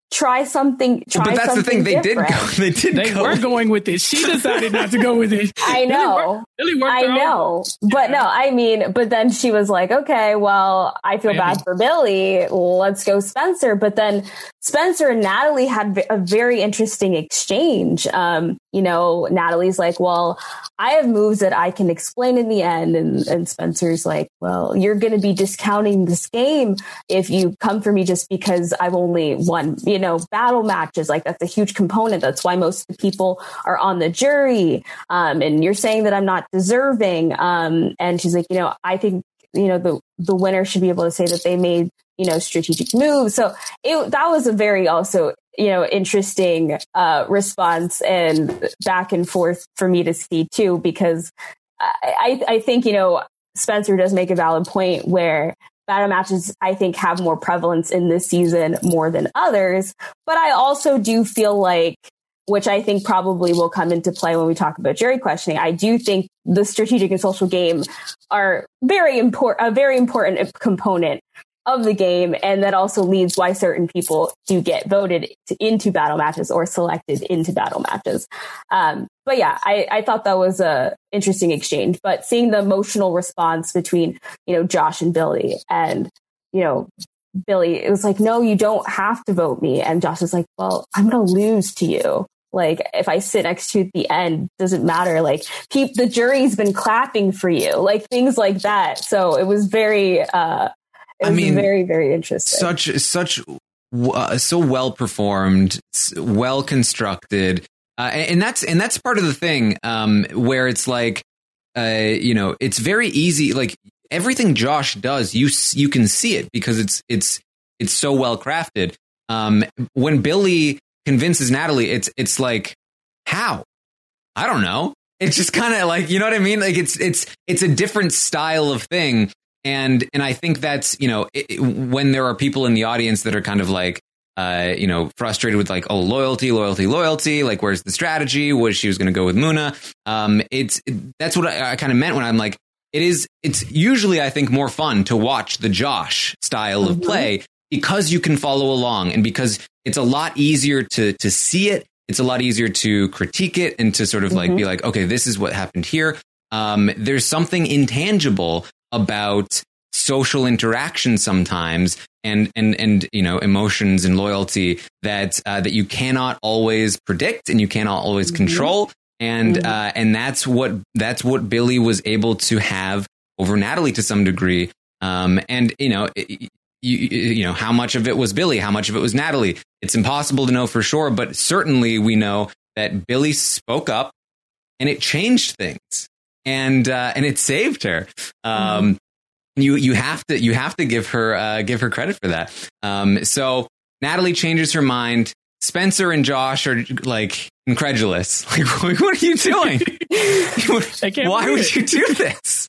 try something. Try but that's something the thing. They different. did go. They did. They go. were going with it. She decided not to go with it. I know. Really worked, really worked I know. But no, I mean, but then she was like, okay, well, I feel Maybe. bad for Billy. Let's go Spencer. But then Spencer and Natalie had a very interesting exchange. Um, you know, Natalie's like, well, I have moves that I can explain in the end. And, and Spencer's like, well, you're going to be discounting this game if you come for me just because I've only won, you know, battle matches. Like that's a huge component. That's why most of the people are on the jury. Um, and you're saying that I'm not deserving. Um, and she's like, you know, I think, you know, the, the winner should be able to say that they made, you know, strategic moves. So it, that was a very also, you know, interesting uh, response and back and forth for me to see too, because I, I think, you know, Spencer does make a valid point where battle matches, I think, have more prevalence in this season more than others. But I also do feel like, which I think probably will come into play when we talk about jury questioning, I do think the strategic and social game are very important, a very important component of the game. And that also leads why certain people do get voted to, into battle matches or selected into battle matches. Um, but yeah, I, I thought that was a interesting exchange, but seeing the emotional response between, you know, Josh and Billy, and, you know, Billy, it was like, no, you don't have to vote me. And Josh was like, well, I'm going to lose to you. Like, if I sit next to you at the end, doesn't matter. Like, keep the jury's been clapping for you, like things like that. So it was very, uh, it was I mean, very, very interesting. Such, such, uh, so well performed, well constructed. Uh, and, and that's, and that's part of the thing, um, where it's like, uh, you know, it's very easy. Like everything Josh does, you, you can see it because it's, it's, it's so well crafted. Um, when Billy convinces Natalie, it's, it's like, how? I don't know. It's just kind of like, you know what I mean? Like it's, it's, it's a different style of thing. And, and I think that's, you know, it, when there are people in the audience that are kind of like, uh, you know, frustrated with like, oh, loyalty, loyalty, loyalty, like, where's the strategy? Was she was going to go with Muna? Um, it's, it, that's what I, I kind of meant when I'm like, it is, it's usually, I think, more fun to watch the Josh style mm-hmm. of play because you can follow along and because it's a lot easier to, to see it. It's a lot easier to critique it and to sort of like, mm-hmm. be like, okay, this is what happened here. Um, there's something intangible about social interaction sometimes and, and, and, you know, emotions and loyalty that, uh, that you cannot always predict and you cannot always mm-hmm. control. And, mm-hmm. uh, and that's what, that's what Billy was able to have over Natalie to some degree. Um, and, you know, it, you, you know, how much of it was Billy, how much of it was Natalie? It's impossible to know for sure, but certainly we know that Billy spoke up and it changed things. And uh, and it saved her. Um, mm-hmm. You you have to you have to give her uh, give her credit for that. Um, so Natalie changes her mind. Spencer and Josh are like incredulous. Like, what are you doing? Why would you do this?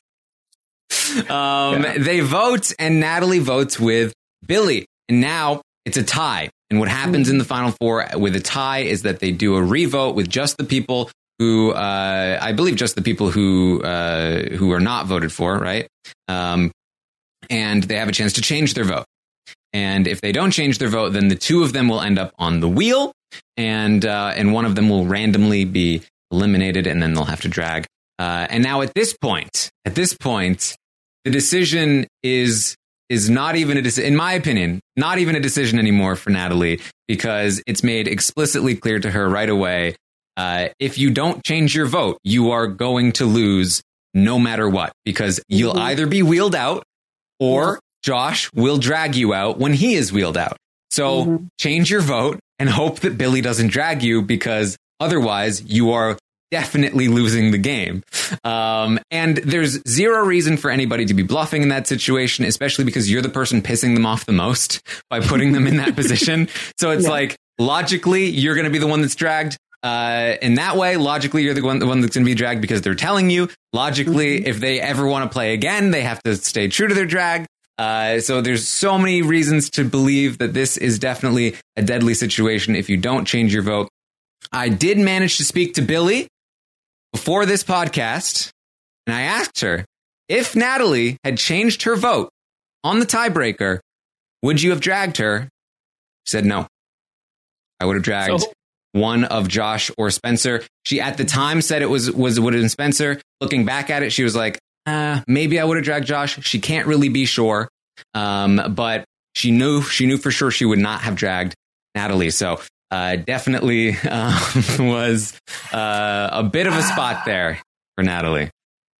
Um, yeah. They vote, and Natalie votes with Billy, and now it's a tie. And what happens mm-hmm. in the final four with a tie is that they do a revote with just the people who, uh, I believe just the people who, uh, who are not voted for, right? Um, and they have a chance to change their vote. And if they don't change their vote, then the two of them will end up on the wheel, and, uh, and one of them will randomly be eliminated, and then they'll have to drag. Uh, and now at this point, at this point, the decision is, is not even a decision, in my opinion, not even a decision anymore for Natalie, because it's made explicitly clear to her right away. Uh, if you don't change your vote, you are going to lose no matter what, because you'll mm-hmm. either be wheeled out or yeah. Josh will drag you out when he is wheeled out. So mm-hmm. change your vote and hope that Billy doesn't drag you, because otherwise you are definitely losing the game. Um, and there's zero reason for anybody to be bluffing in that situation, especially because you're the person pissing them off the most by putting them in that position. So it's yeah. like, logically, you're going to be the one that's dragged. Uh, in that way, logically, you're the one, the one that's going to be dragged because they're telling you. Logically, mm-hmm. if they ever want to play again, they have to stay true to their drag. Uh, so there's so many reasons to believe that this is definitely a deadly situation if you don't change your vote. I did manage to speak to Billy before this podcast, and I asked her, if Natalie had changed her vote on the tiebreaker, would you have dragged her? She said no. I would have dragged So- one of Josh or Spencer. She at the time said it was was would have been Spencer. Looking back at it, she was like, uh, maybe I would have dragged Josh. She can't really be sure, um, but she knew she knew for sure she would not have dragged Natalie. So uh, definitely um, was uh, a bit of a spot there for Natalie.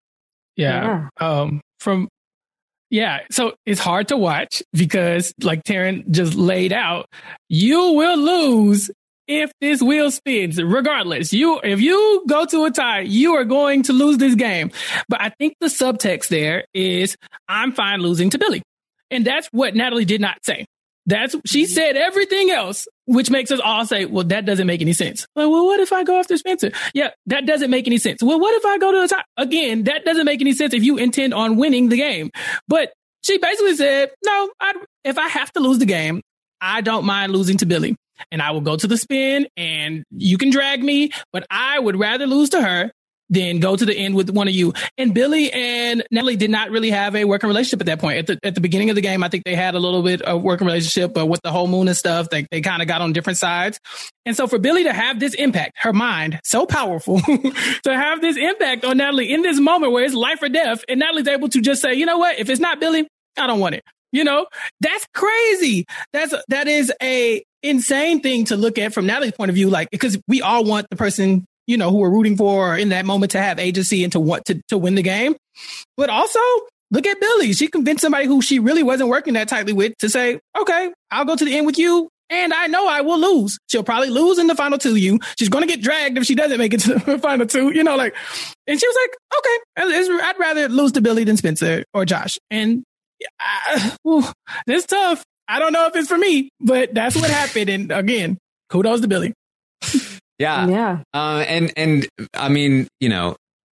Yeah. Um, from, yeah. So it's hard to watch because like Taryn just laid out, you will lose if this wheel spins, regardless. You, if you go to a tie, you are going to lose this game. But I think the subtext there is I'm fine losing to Billy. And that's what Natalie did not say. That's, she said everything else, which makes us all say, well, that doesn't make any sense. Like, well, what if I go after Spencer? Yeah, that doesn't make any sense. Well, what if I go to a tie? Again, that doesn't make any sense if you intend on winning the game. But she basically said, no, I'd, if I have to lose the game, I don't mind losing to Billy. And I will go to the spin and you can drag me, but I would rather lose to her than go to the end with one of you. And Billy and Natalie did not really have a working relationship at that point. At the at the beginning of the game, I think they had a little bit of working relationship, but with the whole moon and stuff, they, they kind of got on different sides. And so for Billy to have this impact, her mind, so powerful, to have this impact on Natalie in this moment where it's life or death, and Natalie's able to just say, you know what, if it's not Billy, I don't want it. You know, that's crazy. That's, that is a insane thing to look at from Natalie's point of view, like, because we all want the person, you know, who we're rooting for in that moment to have agency and to want to, to win the game. But also look at Billy. She convinced somebody who she really wasn't working that tightly with to say, okay, I'll go to the end with you. And I know I will lose. She'll probably lose in the final two. You, she's going to get dragged if she doesn't make it to the final two, you know, like, and she was like, okay, I'd rather lose to Billy than Spencer or Josh. And uh, whew, it's tough. I don't know if it's for me, but that's what happened. And again, kudos to Billy. Yeah. Yeah. Uh, and, and I mean, you know,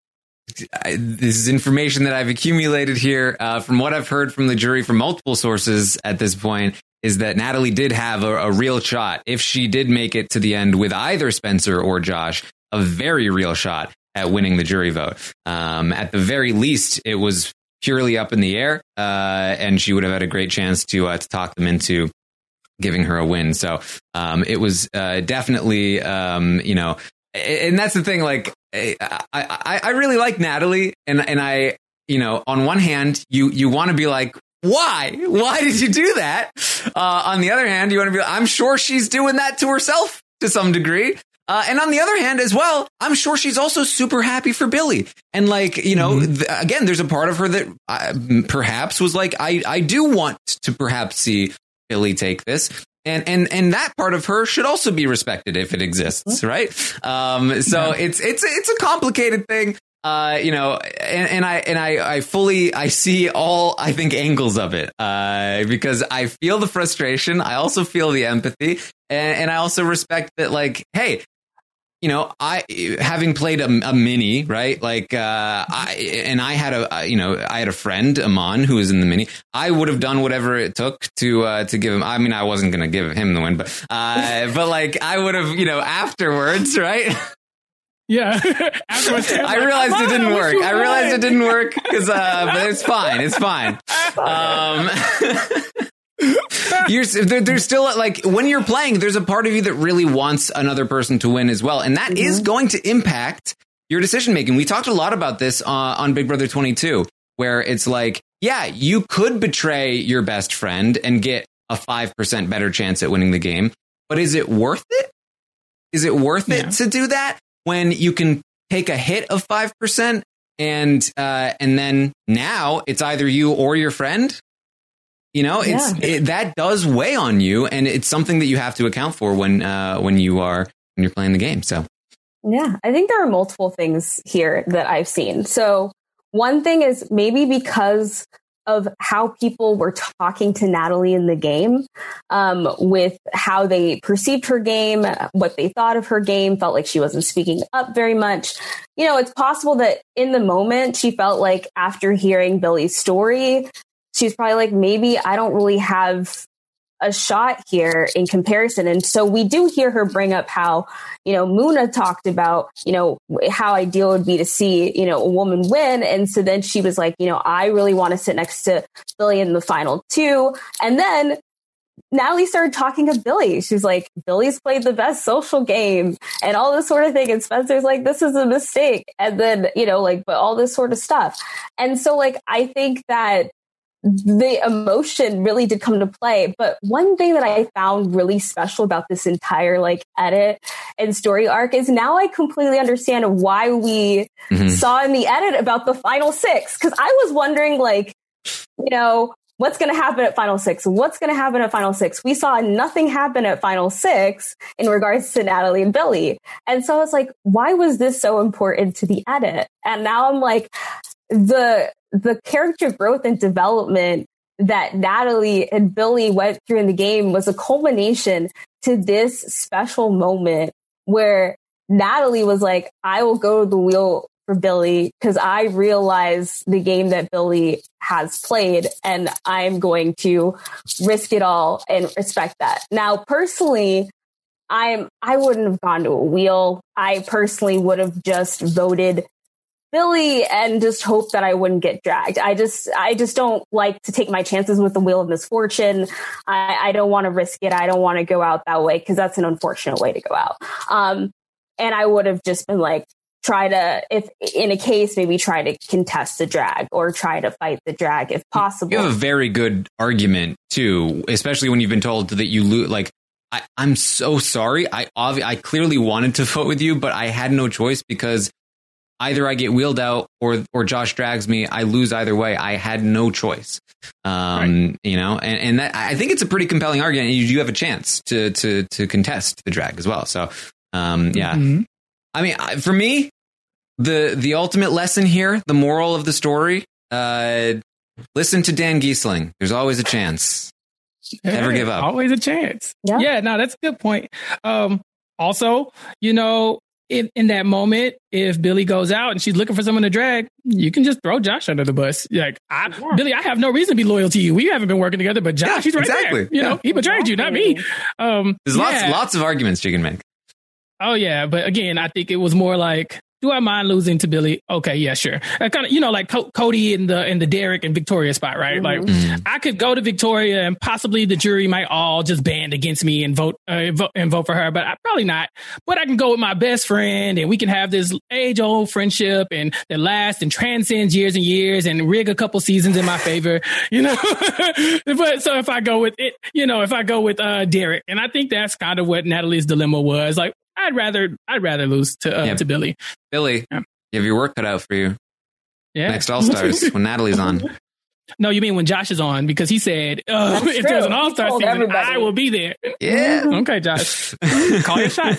I, this is information that I've accumulated here uh, from what I've heard from the jury from multiple sources at this point is that Natalie did have a, a real shot. If she did make it to the end with either Spencer or Josh, a very real shot at winning the jury vote. Um, at the very least, it was purely up in the air, uh, and she would have had a great chance to uh, to talk them into giving her a win. So um, it was uh, definitely, um, you know, and that's the thing. Like, I, I, I really like Natalie, and and I, you know, on one hand, you you want to be like, why? Why did you do that? Uh, on the other hand, you want to be, I'm sure she's doing that to herself to some degree. Uh, and on the other hand as well, I'm sure she's also super happy for Billy. And like, you know, mm-hmm. th- again, there's a part of her that uh, perhaps was like, I, I do want to perhaps see Billy take this. And, and, and that part of her should also be respected if it exists. Right. Um, so yeah. it's, it's, it's a complicated thing. Uh, you know, and, and I and I, I fully I see all I think angles of it uh, because I feel the frustration. I also feel the empathy, and, and I also respect that. Like, hey, you know, I having played a, a mini, right? Like, uh, I and I had a you know I had a friend Aman who was in the mini. I would have done whatever it took to uh, to give him. I mean, I wasn't going to give him the win, but uh, but like I would have, you know, afterwards, right? Yeah. I realized it didn't work. I realized it didn't work because, uh, but it's fine. It's fine. Um, you're, there, there's still like when you're playing, there's a part of you that really wants another person to win as well. And that mm-hmm. is going to impact your decision making. We talked a lot about this uh, on Big Brother twenty-two, where it's like, yeah, you could betray your best friend and get a five percent better chance at winning the game. But is it worth it? Is it worth yeah. it to do that? When you can take a hit of five percent and uh, and then now it's either you or your friend, you know, it's yeah. it, that does weigh on you. And it's something that you have to account for when uh, when you are when you're playing the game. So, yeah, I think there are multiple things here that I've seen. So one thing is maybe because of how people were talking to Natalie in the game, um, with how they perceived her game, what they thought of her game, felt like she wasn't speaking up very much. You know, it's possible that in the moment she felt like after hearing Billy's story, she's probably like, maybe I don't really have a shot here in comparison. And so we do hear her bring up how, you know, Muna talked about, you know, how ideal it would be to see, you know, a woman win. And so then she was like, you know, I really want to sit next to Billy in the final two. And then Natalie started talking to Billy. She's like, Billy's played the best social game and all this sort of thing. And Spencer's like, this is a mistake. And then, you know, like, but all this sort of stuff. And so like, I think that the emotion really did come to play. But one thing that I found really special about this entire like edit and story arc is now I completely understand why we mm-hmm. saw in the edit about the final six. Cause I was wondering like, you know, what's going to happen at Final Six? What's going to happen at Final Six? We saw nothing happen at Final Six in regards to Natalie and Billy. And so I was like, why was this so important to the edit? And now I'm like, the the character growth and development that Natalie and Billy went through in the game was a culmination to this special moment where Natalie was like, I will go to the wheel for Billy because I realize the game that Billy has played and I'm going to risk it all and respect that. Now, personally, I'm, I wouldn't have gone to a wheel. I personally would have just voted Billy and just hope that I wouldn't get dragged. I just, I just don't like to take my chances with the wheel of misfortune. I, I don't want to risk it. I don't want to go out that way because that's an unfortunate way to go out. Um, and I would have just been like, try to, if in a case, maybe try to contest the drag or try to fight the drag if possible. You have a very good argument too, especially when you've been told that you lose. Like, I, I'm so sorry. I obvi- I clearly wanted to vote with you, but I had no choice because either I get wheeled out or or Josh drags me. I lose either way. I had no choice. Um, right. You know, and, and that, I think it's a pretty compelling argument. You, you have a chance to to to contest the drag as well. So, um, yeah. Mm-hmm. I mean, for me, the the ultimate lesson here, the moral of the story, uh, listen to Dan Giesling. There's always a chance. Never hey, give up. Always a chance. Yeah, yeah no, that's a good point. Um, also, you know, in, in that moment, if Billy goes out and she's looking for someone to drag, you can just throw Josh under the bus. Like, I, yeah. Billy, I have no reason to be loyal to you. We haven't been working together, but Josh, yeah, he's right exactly. there. You yeah. know, he betrayed exactly. you, not me. Um, There's yeah. lots, lots of arguments you can make. Oh, yeah. But again, I think it was more like, do I mind losing to Billy? Okay, yeah, sure. I kind of, you know, like Co- Cody in the in the Derek and Victoria spot, right? Mm-hmm. Like, mm-hmm. I could go to Victoria and possibly the jury might all just band against me and vote uh, vote and vote for her, but I probably not. But I can go with my best friend and we can have this age old friendship and that lasts and transcends years and years and rig a couple seasons in my favor, you know. But so if I go with it, you know, if I go with uh, Derek, and I think that's kind of what Natalie's dilemma was, like. I'd rather I'd rather lose to uh, yeah. to Billy. Billy, yeah. you have your work cut out for you. Yeah. Next All Stars when Natalie's on. No, you mean when Josh is on because he said uh, if true. there's an All Star season, everybody. I will be there. Yeah. Okay, Josh, call your shot.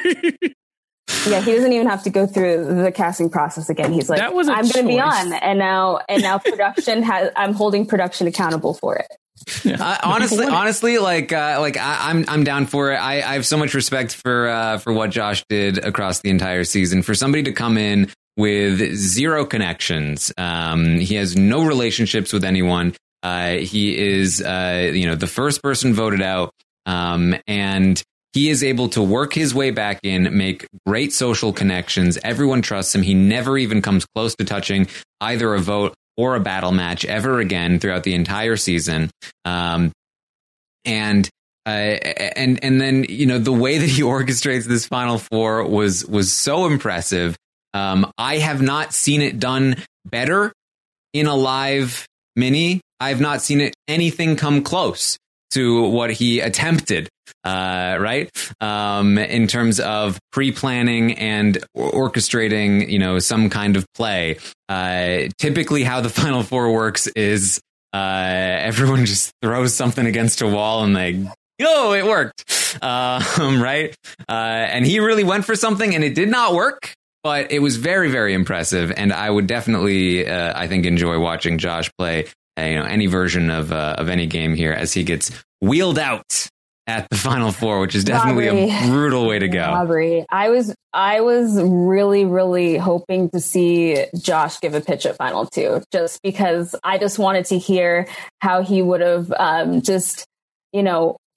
Yeah, he doesn't even have to go through the casting process again. He's like, I'm going to be on, and now and now production has. I'm holding production accountable for it. Yeah. Uh, honestly, honestly, like, uh, like I, I'm, I'm down for it. I, I have so much respect for, uh, for what Josh did across the entire season. For somebody to come in with zero connections, um, he has no relationships with anyone. Uh, he is, uh, you know, the first person voted out, um, and he is able to work his way back in, make great social connections. Everyone trusts him. He never even comes close to touching either a vote or a battle match ever again throughout the entire season. Um, and, uh, and, and then, you know, the way that he orchestrates this Final Four was, was so impressive. Um, I have not seen it done better in a live mini. I've not seen it anything come close to what he attempted, uh, right? Um, in terms of pre-planning and orchestrating, you know, some kind of play. Uh, typically how the Final Four works is, uh, everyone just throws something against a wall and they, oh, it worked. Um, right. Uh, and he really went for something and it did not work, but it was very, very impressive. And I would definitely, uh, I think enjoy watching Josh play Uh, you know, any version of uh, of any game here as he gets wheeled out at the Final Four, which is definitely Aubrey. a brutal way to go. Aubrey, I was I was really, really hoping to see Josh give a pitch at Final Two, just because I just wanted to hear how he would have um, just, you know,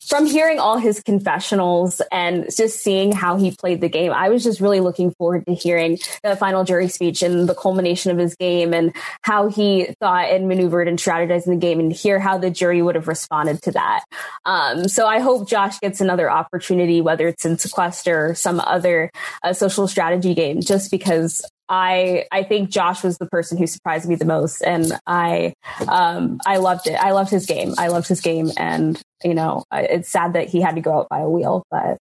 from hearing all his confessionals and just seeing how he played the game, I was just really looking forward to hearing the final jury speech and the culmination of his game and how he thought and maneuvered and strategized in the game, and hear how the jury would have responded to that. Um, so I hope Josh gets another opportunity, whether it's in Sequester or some other uh, social strategy game, just because I I think Josh was the person who surprised me the most, and I um, I loved it. I loved his game. I loved his game, and you know, it's sad that he had to go out by a wheel, but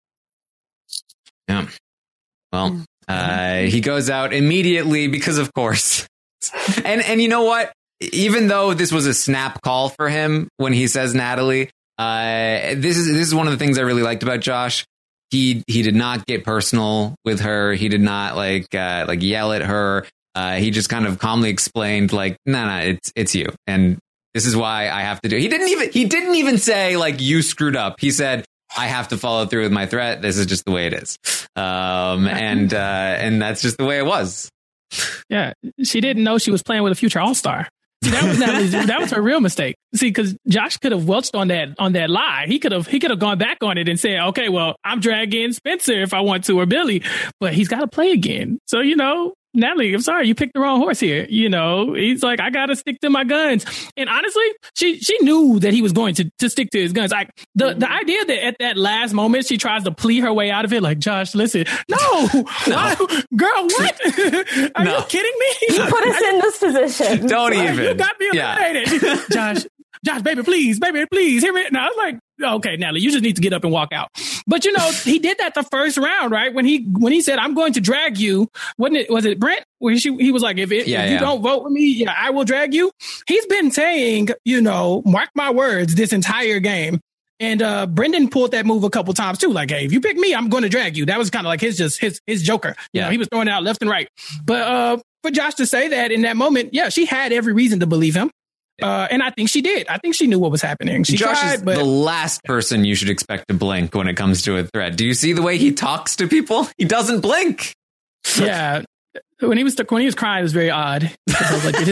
yeah. Well, uh, he goes out immediately because, of course, and and you know what? Even though this was a snap call for him when he says Natalie, uh, this is this is one of the things I really liked about Josh. He he did not get personal with her. He did not like uh, like yell at her. Uh, he just kind of calmly explained, like, no, no, it's it's you, and this is why I have to do it. He didn't even he didn't even say like you screwed up. He said, I have to follow through with my threat. This is just the way it is, um, and uh, and that's just the way it was. Yeah, she didn't know she was playing with a future all-star. See, that was Natalie's, that was her real mistake. See, because Josh could have welched on that on that lie. He could have he could have gone back on it and said, okay, well, I'm dragging Spencer if I want to, or Billy, but he's got to play again. So, you know, Natalie, I'm sorry, you picked the wrong horse here. You know, he's like, I got to stick to my guns. And honestly, she she knew that he was going to, to stick to his guns. Like the, the idea that at that last moment, she tries to plea her way out of it. Like, Josh, listen, no, no. Girl, what? Are no. you kidding me? You put us in this position. Don't even. You got me eliminated. Yeah. Josh, Josh, baby, please, baby, please hear me. No, I was like, okay, Natalie, you just need to get up and walk out. But you know, he did that the first round, right? When he when he said, "I'm going to drag you," wasn't it? Was it Brent? Where he he was like, "If, it, yeah, if yeah. you don't vote with me, yeah, I will drag you." He's been saying, you know, mark my words, this entire game. And uh, Brendan pulled that move a couple times too. Like, hey, if you pick me, I'm going to drag you. That was kind of like his just his his joker. You yeah, know, he was throwing it out left and right. But uh, for Josh to say that in that moment, yeah, she had every reason to believe him. Uh, and I think she did. I think she knew what was happening. She Josh tried, is but the last person you should expect to blink when it comes to a threat. Do you see the way he talks to people? He doesn't blink. Yeah, when he was when he was crying, it was very odd. I was like,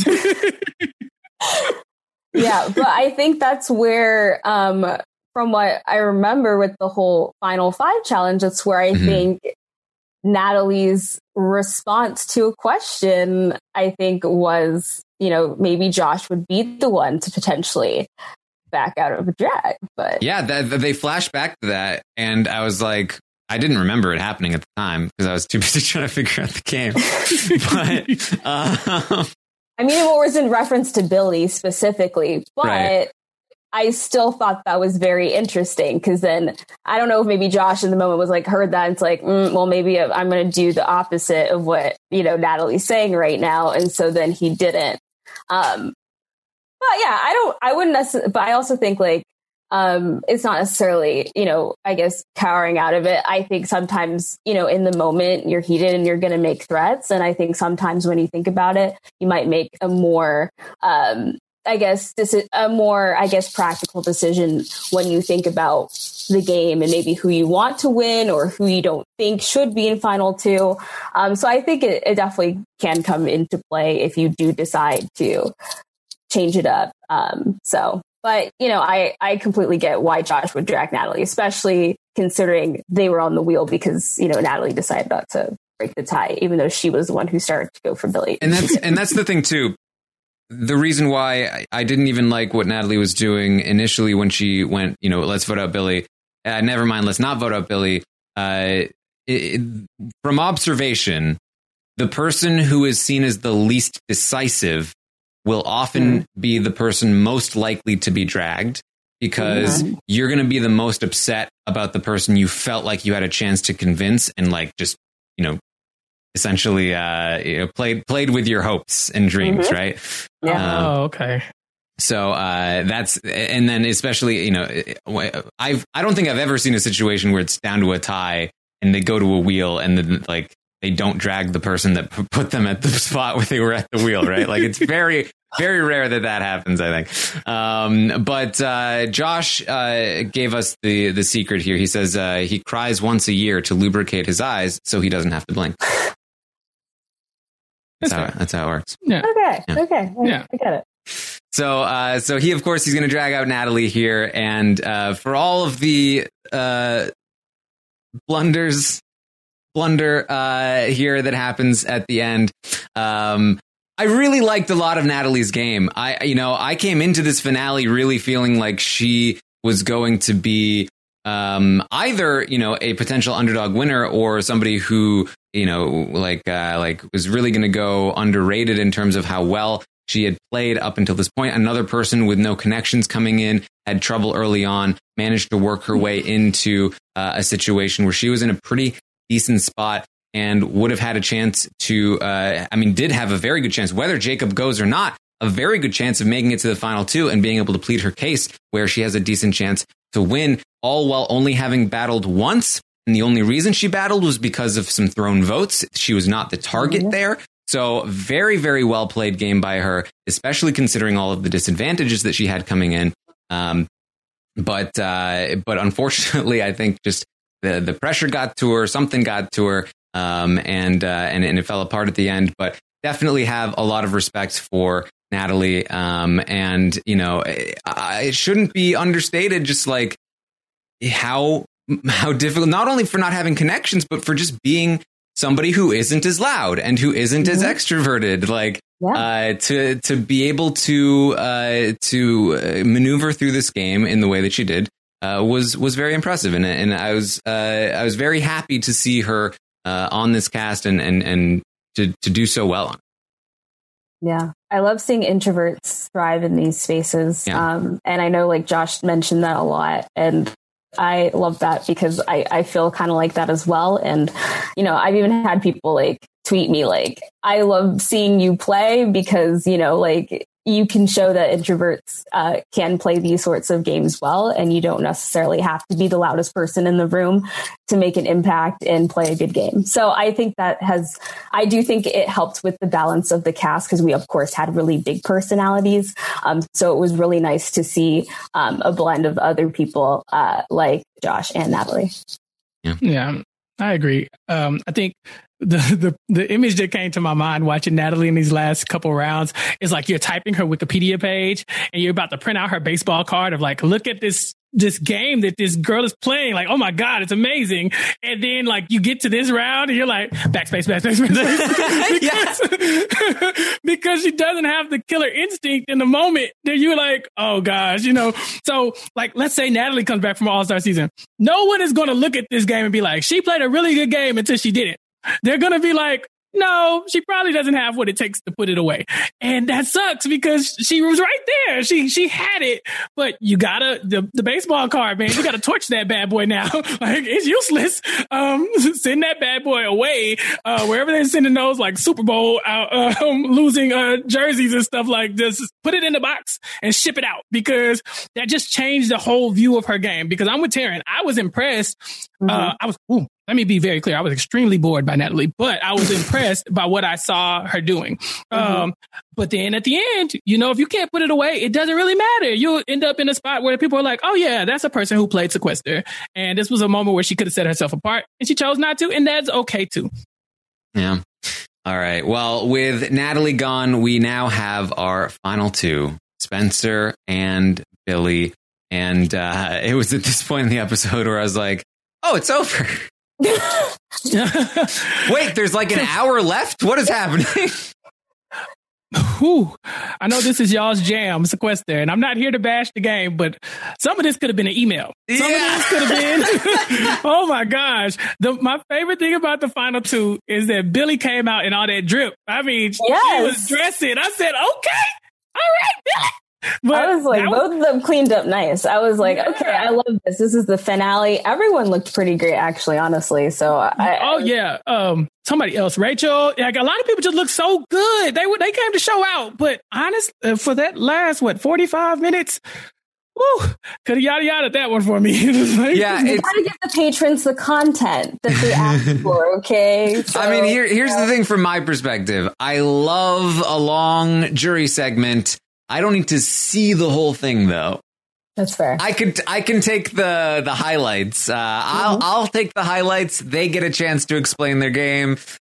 yeah, but I think that's where, um, from what I remember with the whole Final Five challenge, that's where I mm-hmm. think Natalie's response to a question, I think, was, you know, maybe Josh would be the one to potentially back out of a drag. But yeah, that, they flashed back to that, and I was like, I didn't remember it happening at the time because I was too busy trying to figure out the game. But uh, I mean, it was in reference to Billy specifically, but right. I still thought that was very interesting because then I don't know if maybe Josh in the moment was like, heard that and it's like, mm, well, maybe I'm going to do the opposite of what, you know, Natalie's saying right now. And so then he didn't. Um, but yeah, I don't, I wouldn't necessarily, but I also think like, um, it's not necessarily, you know, I guess cowering out of it. I think sometimes, you know, in the moment you're heated and you're going to make threats. And I think sometimes when you think about it, you might make a more, um, I guess this is a more, I guess, practical decision when you think about the game and maybe who you want to win or who you don't think should be in final two. Um, so I think it, it definitely can come into play if you do decide to change it up. Um, so, but, you know, I, I completely get why Josh would drag Natalie, especially considering they were on the wheel because, you know, Natalie decided not to break the tie, even though she was the one who started to go for Billy. And that's, and that's the thing, too. The reason why I didn't even like what Natalie was doing initially when she went, you know, let's vote out Billy. Uh, never mind, let's not vote out Billy. Uh, it, from observation, the person who is seen as the least decisive will often mm. be the person most likely to be dragged because mm. you're going to be the most upset about the person you felt like you had a chance to convince and like just, you know, essentially uh, you know, played played with your hopes and dreams, mm-hmm. right? Yeah. Um, oh, okay. So uh, that's, and then especially, you know, I've I don't think I've ever seen a situation where it's down to a tie and they go to a wheel and then like they don't drag the person that put them at the spot where they were at the wheel, right? Like it's very, very rare that that happens, I think. Um, but uh, Josh uh, gave us the the secret here. He says uh, he cries once a year to lubricate his eyes so he doesn't have to blink. That's how, that's how it works. Yeah. Okay. Yeah. Okay. I, yeah. I get it. So, uh, so he, of course, he's going to drag out Natalie here. And uh, for all of the uh, blunders, blunder uh, here that happens at the end, um, I really liked a lot of Natalie's game. I, you know, I came into this finale really feeling like she was going to be um, either, you know, a potential underdog winner or somebody who, you know, like, uh, like was really going to go underrated in terms of how well she had played up until this point. Another person with no connections coming in, had trouble early on, managed to work her way into uh, a situation where she was in a pretty decent spot and would have had a chance to, uh, I mean, did have a very good chance, whether Jacob goes or not, a very good chance of making it to the final two and being able to plead her case where she has a decent chance to win, all while only having battled once. And the only reason she battled was because of some thrown votes. She was not the target there. So very, very well played game by her, especially considering all of the disadvantages that she had coming in. Um, but uh, but unfortunately, I think just the, the pressure got to her, something got to her, um, and, uh, and and it fell apart at the end. But definitely have a lot of respect for Natalie. Um, and, you know, it, it shouldn't be understated just like how how difficult, not only for not having connections, but for just being somebody who isn't as loud and who isn't mm-hmm. as extroverted, like yeah. uh, to to be able to uh, to uh, maneuver through this game in the way that she did uh, was was very impressive, and and I was uh, I was very happy to see her uh, on this cast and and and to to do so well on it. Yeah, I love seeing introverts thrive in these spaces, yeah. um, and I know like Josh mentioned that a lot, and I love that because I, I feel kind of like that as well. And, you know, I've even had people like tweet me like, I love seeing you play because, you know, like you can show that introverts uh, can play these sorts of games well, and you don't necessarily have to be the loudest person in the room to make an impact and play a good game. So I think that has, I do think it helped with the balance of the cast because we, of course, had really big personalities. Um, so it was really nice to see um, a blend of other people uh, like Josh and Natalie. Yeah, yeah, I agree. Um, I think The, the the image that came to my mind watching Natalie in these last couple rounds is like you're typing her Wikipedia page and you're about to print out her baseball card of like, look at this this game that this girl is playing. Like, oh my God, it's amazing. And then like you get to this round and you're like, backspace, backspace, backspace. because, because she doesn't have the killer instinct in the moment. Then you're like, oh gosh, you know. So like, let's say Natalie comes back from All-Star season. No one is going to look at this game and be like, she played a really good game until she didn't. They're going to be like, no, she probably doesn't have what it takes to put it away. And that sucks because she was right there. She she had it. But you got to, the, the baseball card, man, you got to torch that bad boy now. Like, it's useless. Um, send that bad boy away uh, wherever they're sending those, like, Super Bowl uh, um, losing uh, jerseys and stuff like this. Put it in the box and ship it out because that just changed the whole view of her game. Because I'm with Taryn. I was impressed. Mm-hmm. Uh, I was, ooh, let me be very clear. I was extremely bored by Natalie, but I was impressed by what I saw her doing. Mm-hmm. Um, but then at the end, you know, if you can't put it away, it doesn't really matter. You'll end up in a spot where people are like, oh yeah, that's a person who played Sequester. And this was a moment where she could have set herself apart and she chose not to. And that's okay too. Yeah. All right. Well, with Natalie gone, we now have our final two, Spencer and Billy. And uh, it was at this point in the episode where I was like, oh, it's over. Wait, there's like an hour left? What is happening? Whew. I know this is y'all's jam, Sequester, and I'm not here to bash the game, but some of this could have been an email. Some yeah. of this could have been. Oh my gosh. The, my favorite thing about the final two is that Billy came out in all that drip. I mean, yes. she was dressing. I said, okay, all right, Billy. But I was like, was, both of them cleaned up nice. I was like, yeah. okay, I love this. This is the finale. Everyone looked pretty great, actually, honestly. So, I, oh I, yeah, um, somebody else, Rachel. Like a lot of people just look so good. They they came to show out, but honest, uh, for that last what forty-five minutes. Woo, could have yada yada that one for me. Like, yeah, you gotta give the patrons the content that they asked for. Okay, so, I mean, here here's yeah. the thing from my perspective. I love a long jury segment. I don't need to see the whole thing, though. That's fair. I could, I can take the the highlights. Uh, mm-hmm. I'll, I'll take the highlights. They get a chance to explain their game.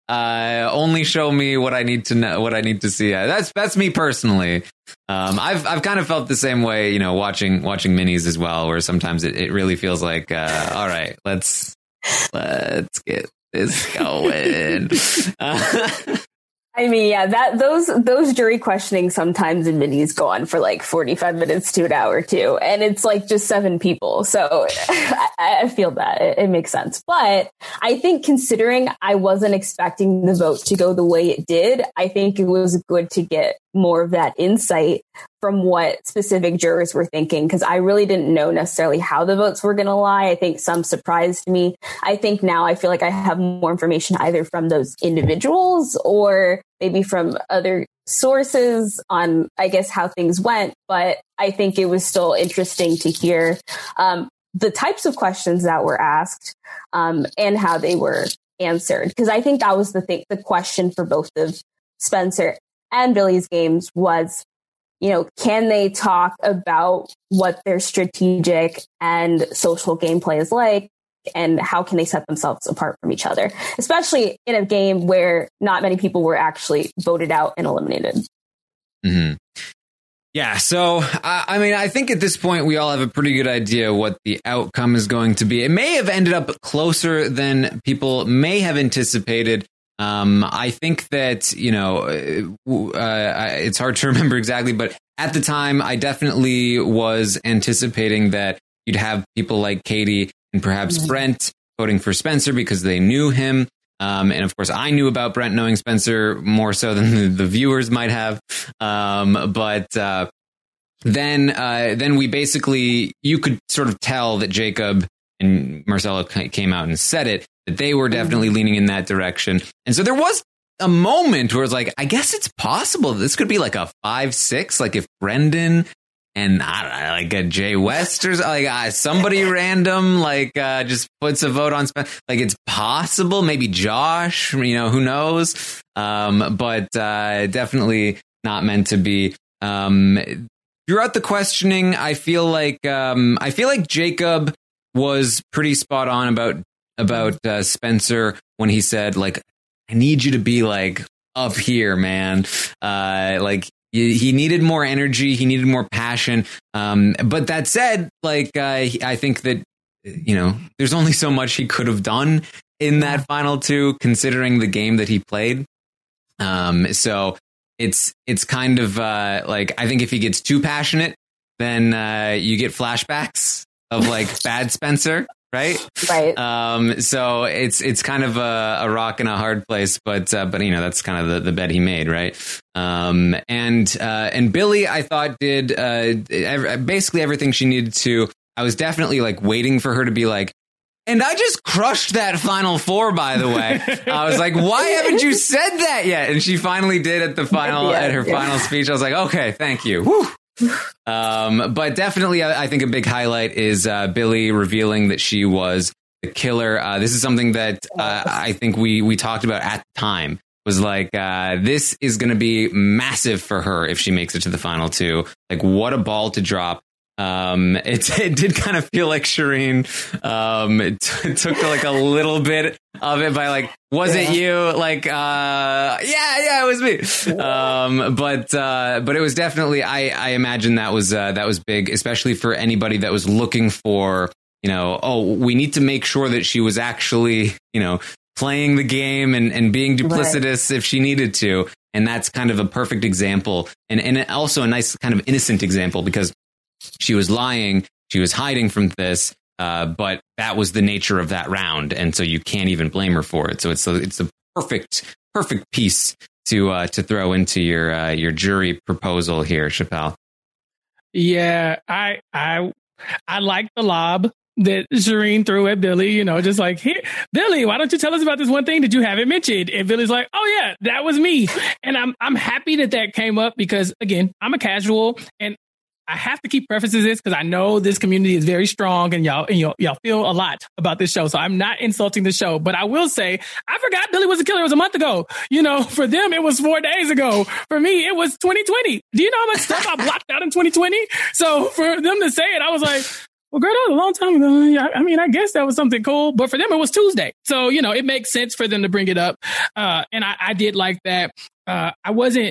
Uh, only show me what I need to know, what I need to see. That's that's me personally. Um, I've I've kind of felt the same way, you know, watching watching minis as well, where sometimes it, it really feels like, uh, all right, let's let's get this going. uh, I mean, yeah, that those those jury questioning sometimes in minis go on for like forty-five minutes to an hour too. And it's like just seven people. So I, I feel that it, it makes sense. But I think considering I wasn't expecting the vote to go the way it did, I think it was good to get more of that insight from what specific jurors were thinking, because I really didn't know necessarily how the votes were going to lie. I think some surprised me. I think now I feel like I have more information either from those individuals or maybe from other sources on, I guess, how things went. But I think it was still interesting to hear um, the types of questions that were asked um, and how they were answered. Because I think that was the thing, the question for both of Spencer and Billy's games was, you know, can they talk about what their strategic and social gameplay is like, and how can they set themselves apart from each other, especially in a game where not many people were actually voted out and eliminated. Mm-hmm. Yeah, so, uh, I mean, I think at this point we all have a pretty good idea what the outcome is going to be. It may have ended up closer than people may have anticipated. Um, I think that, you know, uh, it's hard to remember exactly, but at the time, I definitely was anticipating that you'd have people like Katie and perhaps mm-hmm. Brent voting for Spencer because they knew him. Um, and of course, I knew about Brent knowing Spencer more so than the, the viewers might have. Um, but uh, then uh, then we basically, you could sort of tell that Jacob and Marcella came out and said it, that they were definitely leaning in that direction. And so there was a moment where it's like, I guess it's possible this could be like a five six, like if Brendan and I don't know, like a Jay West or like uh, somebody random, like uh, just puts a vote on Spencer. Like it's possible, maybe Josh, you know, who knows? Um, but uh, definitely not meant to be. Um, throughout the questioning, I feel like um, I feel like Jacob was pretty spot on about about uh, Spencer when he said, like, I need you to be like up here, man. Uh, like he needed more energy. He needed more passion. Um, but that said, like, uh, I think that, you know, there's only so much he could have done in that final two, considering the game that he played. Um, so it's it's kind of uh, like, I think if he gets too passionate, then uh, you get flashbacks of like bad Spencer. Right. Right. Um, so it's it's kind of a, a rock and a hard place. But uh, but, you know, that's kind of the, the bet he made. Right. Um, and uh, and Billy, I thought, did uh, ev- basically everything she needed to. I was definitely like waiting for her to be like, and I just crushed that final four, by the way. I was like, why haven't you said that yet? And she finally did at the final yeah, at her yeah. final speech. I was like, OK, thank you. Whew. Um, but definitely, I, I think a big highlight is uh, Billy revealing that she was the killer. Uh, this is something that uh, I think we we talked about at the time. Was like, uh, this is going to be massive for her if she makes it to the final two. Like, what a ball to drop. Um, it, it did kind of feel like Shireen. Um, it, t- it took like a little bit of it by like, was yeah. it you? Like, uh, yeah, yeah, it was me. Um, but, uh, but it was definitely, I, I imagine that was, uh, that was big, especially for anybody that was looking for, you know, oh, we need to make sure that she was actually, you know, playing the game and, and being duplicitous right. if she needed to. And that's kind of a perfect example. And, and also a nice kind of innocent example because she was lying. She was hiding from this, uh, but that was the nature of that round, and so you can't even blame her for it. So it's a, it's a perfect, perfect piece to uh, to throw into your uh, your jury proposal here, Chappelle. Yeah, I I I like the lob that Shireen threw at Billy. You know, just like, here, Billy, why don't you tell us about this one thing that you haven't mentioned? And Billy's like, oh yeah, that was me, and I'm I'm happy that that came up because again, I'm a casual and I have to keep prefaces this because I know this community is very strong and y'all and y'all, y'all feel a lot about this show. So I'm not insulting the show, but I will say I forgot Billy was a killer. It was a month ago. You know, for them, it was four days ago. For me, it was twenty twenty. Do you know how much stuff I blocked out in twenty twenty? So for them to say it, I was like, well, girl, that was a long time ago. Yeah, I mean, I guess that was something cool, but for them, it was Tuesday. So, you know, it makes sense for them to bring it up. Uh, and I, I did like that. Uh, I wasn't,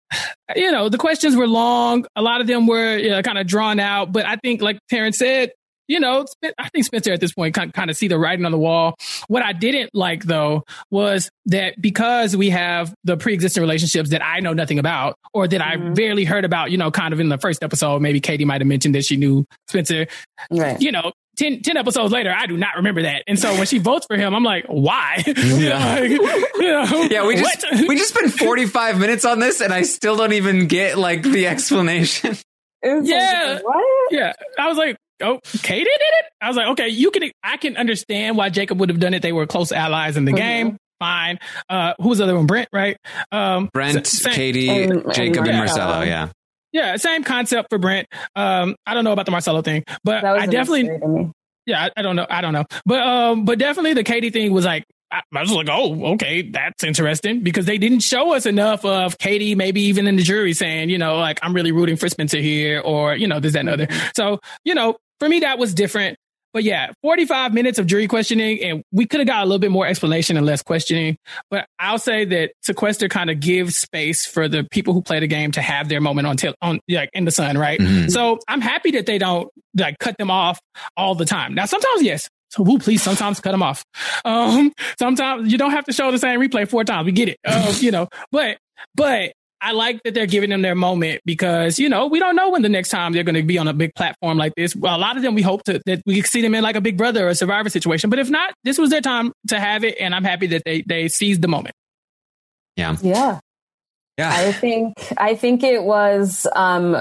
you know, the questions were long. A lot of them were you know, kind of drawn out, but I think like Terrence said, you know, I think Spencer at this point kind, kind of see the writing on the wall. What I didn't like, though, was that because we have the pre-existing relationships that I know nothing about or that mm-hmm. I barely heard about, you know, kind of in the first episode, maybe Katie might have mentioned that she knew Spencer. Right. You know, ten, ten episodes later, I do not remember that. And so when she votes for him, I'm like, why? Yeah, like, you know, yeah we just we just spent forty-five minutes on this and I still don't even get like the explanation. Yeah. Like, what? Yeah. I was like, oh, Katie did it? I was like, okay, you can, I can understand why Jacob would have done it. They were close allies in the mm-hmm. game. Fine. Uh, who was the other one? Brent, right? Um, Brent, same, Katie, and, Jacob, and, and Marcelo. Yeah. Yeah. Same concept for Brent. Um, I don't know about the Marcelo thing, but I definitely, yeah, I, I don't know. I don't know. But, um, but definitely the Katie thing was like, I, I was like, oh, okay, that's interesting because they didn't show us enough of Katie, maybe even in the jury saying, you know, like, I'm really rooting for Spencer here or, you know, this, that, and other. So, you know, for me, that was different. But yeah, forty-five minutes of jury questioning, and we could have got a little bit more explanation and less questioning. But I'll say that Sequester kind of gives space for the people who play the game to have their moment on, t- on like in the sun, right? Mm-hmm. So I'm happy that they don't like cut them off all the time. Now, sometimes, yes. So, woo, please, sometimes cut them off. Um, sometimes you don't have to show the same replay four times. We get it, uh, you know. But, but. I like that they're giving them their moment because, you know, we don't know when the next time they're going to be on a big platform like this. Well, a lot of them, we hope to, that we see them in like a Big Brother or a Survivor situation. But if not, this was their time to have it. And I'm happy that they, they seized the moment. Yeah. Yeah. Yeah. I think, I think it was um,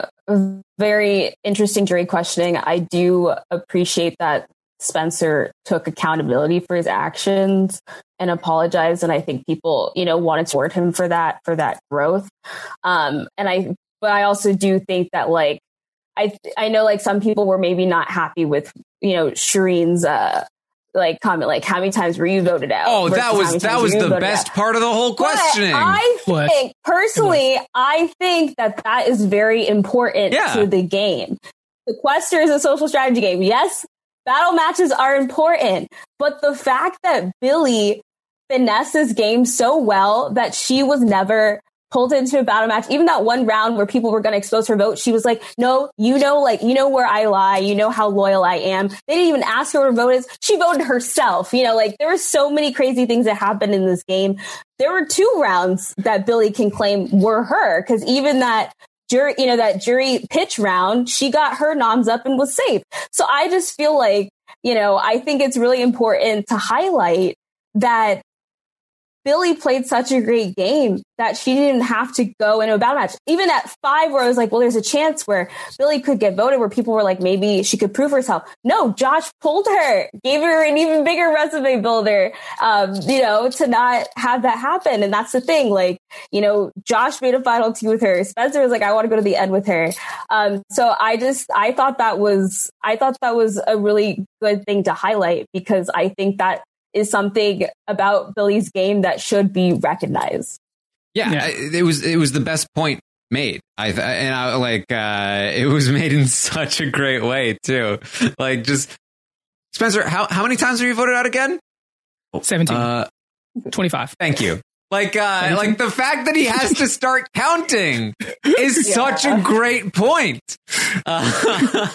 very interesting jury questioning. I do appreciate that Spencer took accountability for his actions and apologized. And I think people, you know, wanted to support him for that, for that growth. Um, and I, but I also do think that like, I, I know like some people were maybe not happy with, you know, Shireen's, uh, like comment, like how many times were you voted out? Oh, that was, that was the best out? part of the whole questioning. But I what? think personally, I think that that is very important yeah. to the game. Sequester is a social strategy game. Yes. Battle matches are important, but the fact that Billie finesses game so well that she was never pulled into a battle match, even that one round where people were going to expose her vote, she was like, no, you know, like, you know where I lie, you know how loyal I am. They didn't even ask her what her vote is. She voted herself. You know, like there were so many crazy things that happened in this game. There were two rounds that Billie can claim were her, because even that jury, you know, that jury pitch round, she got her noms up and was safe. So I just feel like, you know, I think it's really important to highlight that Billie played such a great game that she didn't have to go into a battle match. Even at five, where I was like, well, there's a chance where Billie could get voted, where people were like, maybe she could prove herself. No, Josh pulled her, gave her an even bigger resume builder, um, you know, to not have that happen. And that's the thing. Like, you know, Josh made a final two with her. Spencer was like, I want to go to the end with her. Um, so I just, I thought that was, I thought that was a really good thing to highlight, because I think that is something about Billie's game that should be recognized. Yeah, yeah. it was it was the best point made. I and I like uh, it was made in such a great way too. Like, just Spencer, how how many times have you voted out again? seventeen. Uh, twenty-five. Thank you. Like, uh, like the fact that he has to start counting is yeah. such a great point. Uh,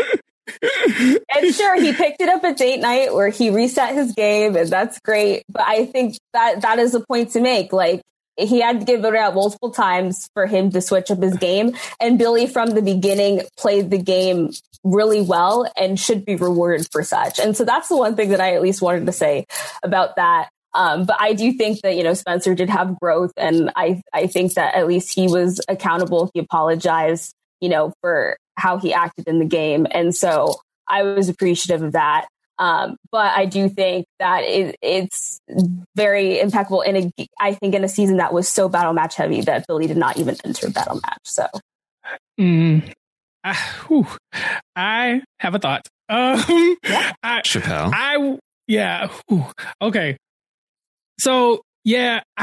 And sure, he picked it up at date night where he reset his game, and that's great. But I think that that is a point to make. Like, he had to get voted out multiple times for him to switch up his game. And Billie, from the beginning, played the game really well and should be rewarded for such. And so that's the one thing that I at least wanted to say about that. Um, but I do think that, you know, Spencer did have growth, and I, I think that at least he was accountable. He apologized, you know, for how he acted in the game. And so I was appreciative of that. Um, but I do think that it, it's very impeccable in a, I think in a season that was so battle match heavy that Billie did not even enter a battle match. So mm, I, whew, I have a thought. Um, yeah. I, Chappelle. I, yeah. Whew, okay. So yeah, I don't,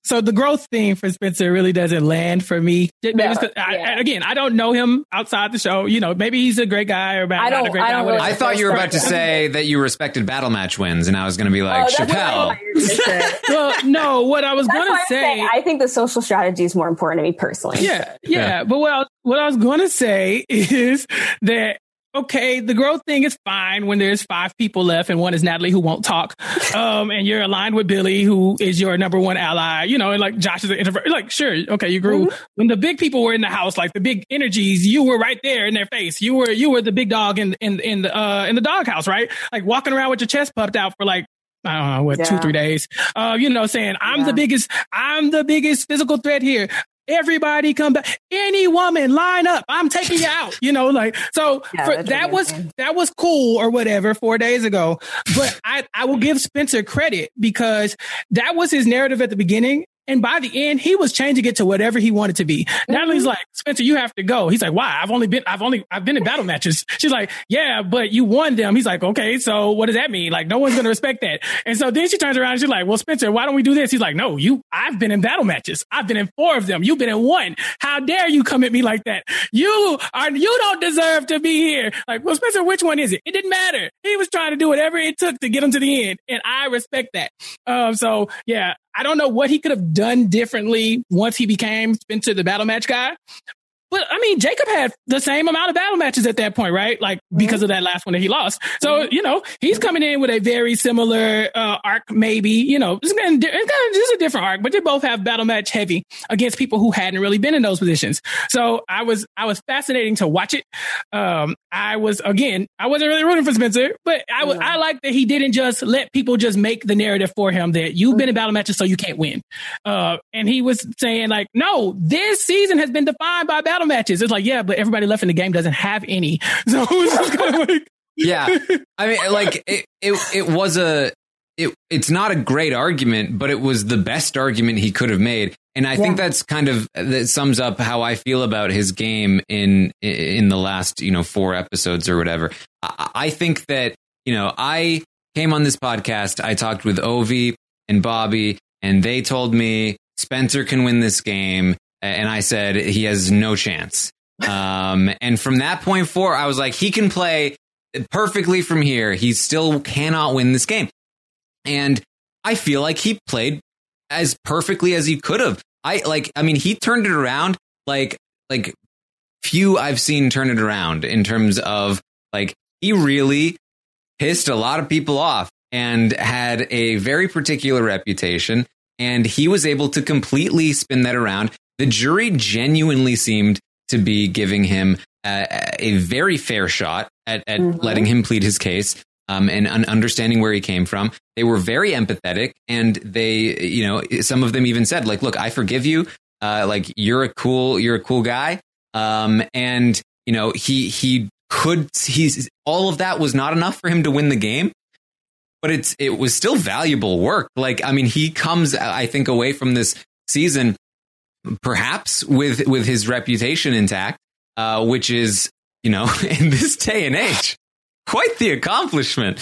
So the growth theme for Spencer really doesn't land for me. Maybe No, it's 'cause I, yeah. again, I don't know him outside the show. You know, maybe he's a great guy or bad, I don't- not a great I guy. don't whatever. really- I thought you were about to Right. say that you respected battle match wins, and I was going to be like, Oh, that's what I Chappelle. thought you were gonna say. Well, no, what I was That's going why to I'm say. saying I think the social strategy is more important to me personally. Yeah, yeah, Yeah. But what I, was- what I was going to say is that, okay, the growth thing is fine when there's five people left and one is Natalie who won't talk. Um, and you're aligned with Billy, who is your number one ally, you know, and like Josh is an introvert. Like, sure, okay, you grew. Mm-hmm. When the big people were in the house, like the big energies, you were right there in their face. You were, you were the big dog in, in, in the, uh, in the doghouse, right? Like walking around with your chest puffed out for like, I don't know, what, two, Yeah. three days. Uh, you know, saying, I'm Yeah. the biggest, I'm the biggest physical threat here. Everybody come back. Any woman line up. I'm taking you out. You know, like, so Yeah, for, that's that was, amazing. that was cool or whatever four days ago. But I, I will give Spencer credit because that was his narrative at the beginning. And by the end, he was changing it to whatever he wanted to be. Mm-hmm. Natalie's like, Spencer, you have to go. He's like, why? I've only been, I've only, I've been in battle matches. She's like, yeah, but you won them. He's like, okay, so what does that mean? Like, no one's going to respect that. And so then she turns around and she's like, well, Spencer, why don't we do this? He's like, no, you, I've been in battle matches. I've been in four of them. You've been in one. How dare you come at me like that? You are, you don't deserve to be here. Like, well, Spencer, which one is it? It didn't matter. He was trying to do whatever it took to get him to the end. And I respect that. Um, so yeah, I don't know what he could have done differently once he became Spencer, the battle match guy. But I mean, Jacob had the same amount of battle matches at that point, right? Like because of that last one that he lost. So, you know, he's coming in with a very similar uh, arc, maybe, you know, it's kind of, it's kind of just a different arc, but they both have battle match heavy against people who hadn't really been in those positions. So I was, I was fascinating to watch it. Um, I was, again, I wasn't really rooting for Spencer, but I was, I like that he didn't just let people just make the narrative for him that you've been in battle matches, so you can't win. Uh, and he was saying like, no, this season has been defined by battle matches. It's like, yeah, but everybody left in the game doesn't have any. So it was just kind of like, Yeah. I mean, like it, it, it was a, it, it's not a great argument, but it was the best argument he could have made. And I Yeah. think that's kind of, that sums up how I feel about his game in, in the last, you know, four episodes or whatever. I, I think that, you know, I came on this podcast, I talked with Ovi and Bobby, and they told me Spencer can win this game. And I said, he has no chance. Um, and from that point forward, I was like, he can play perfectly from here. He still cannot win this game. And I feel like he played as perfectly as he could have. I like, I mean, he turned it around like, like few I've seen turn it around in terms of like, he really pissed a lot of people off and had a very particular reputation. And he was able to completely spin that around. The jury genuinely seemed to be giving him a, a very fair shot at, at Mhm. letting him plead his case um, and un- understanding where he came from. They were very empathetic, and they, you know, some of them even said, like, "Look, I forgive you. Uh, like, you're a cool, you're a cool guy." Um, and you know, he he could he's all of that was not enough for him to win the game. But it's it was still valuable work. Like, I mean, he comes, I think, away from this season perhaps with with his reputation intact, uh, which is, you know, in this day and age, quite the accomplishment.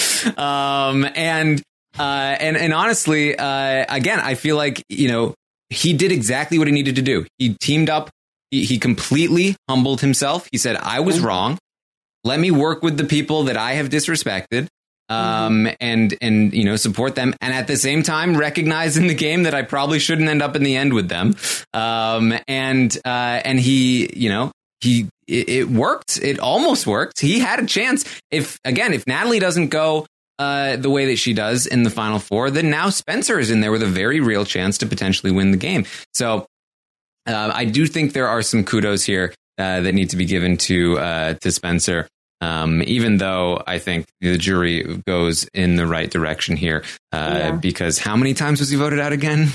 Um, and uh, and and honestly, uh, again, I feel like, you know, he did exactly what he needed to do. He teamed up. He, he completely humbled himself. He said, "I was wrong. Let me work with the people that I have disrespected." Um, mm-hmm. and, and, you know, support them. And at the same time, recognize in the game that I probably shouldn't end up in the end with them. Um, and, uh, and he, you know, he, it, it worked. It almost worked. He had a chance. If, again, if Natalie doesn't go, uh, the way that she does in the final four, then now Spencer is in there with a very real chance to potentially win the game. So, uh, I do think there are some kudos here, uh, that need to be given to, uh, to Spencer. Um, even though I think the jury goes in the right direction here, uh, yeah. because how many times was he voted out again?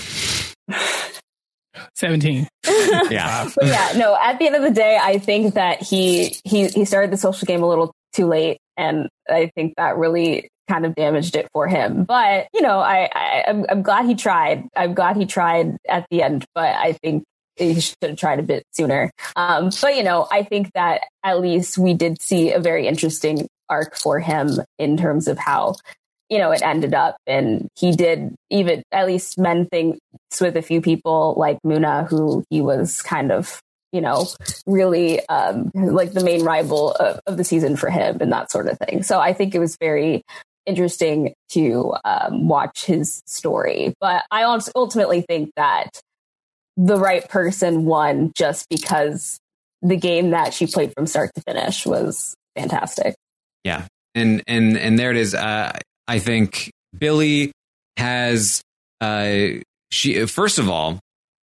seventeen. Yeah. But yeah, no, at the end of the day, I think that he, he, he started the social game a little too late. And I think that really kind of damaged it for him. But, you know, I, I I'm, I'm glad he tried. I'm glad he tried at the end, but I think he should have tried a bit sooner. Um, but, you know, I think that at least we did see a very interesting arc for him in terms of how you know, it ended up. And he did even at least mend things with a few people like Muna, who he was kind of, you know, really um, like the main rival of, of the season for him and that sort of thing. So I think it was very interesting to um, watch his story. But I ultimately think that the right person won just because the game that she played from start to finish was fantastic. Yeah. And, and, and there it is. Uh, I think Billie has, uh, she, first of all,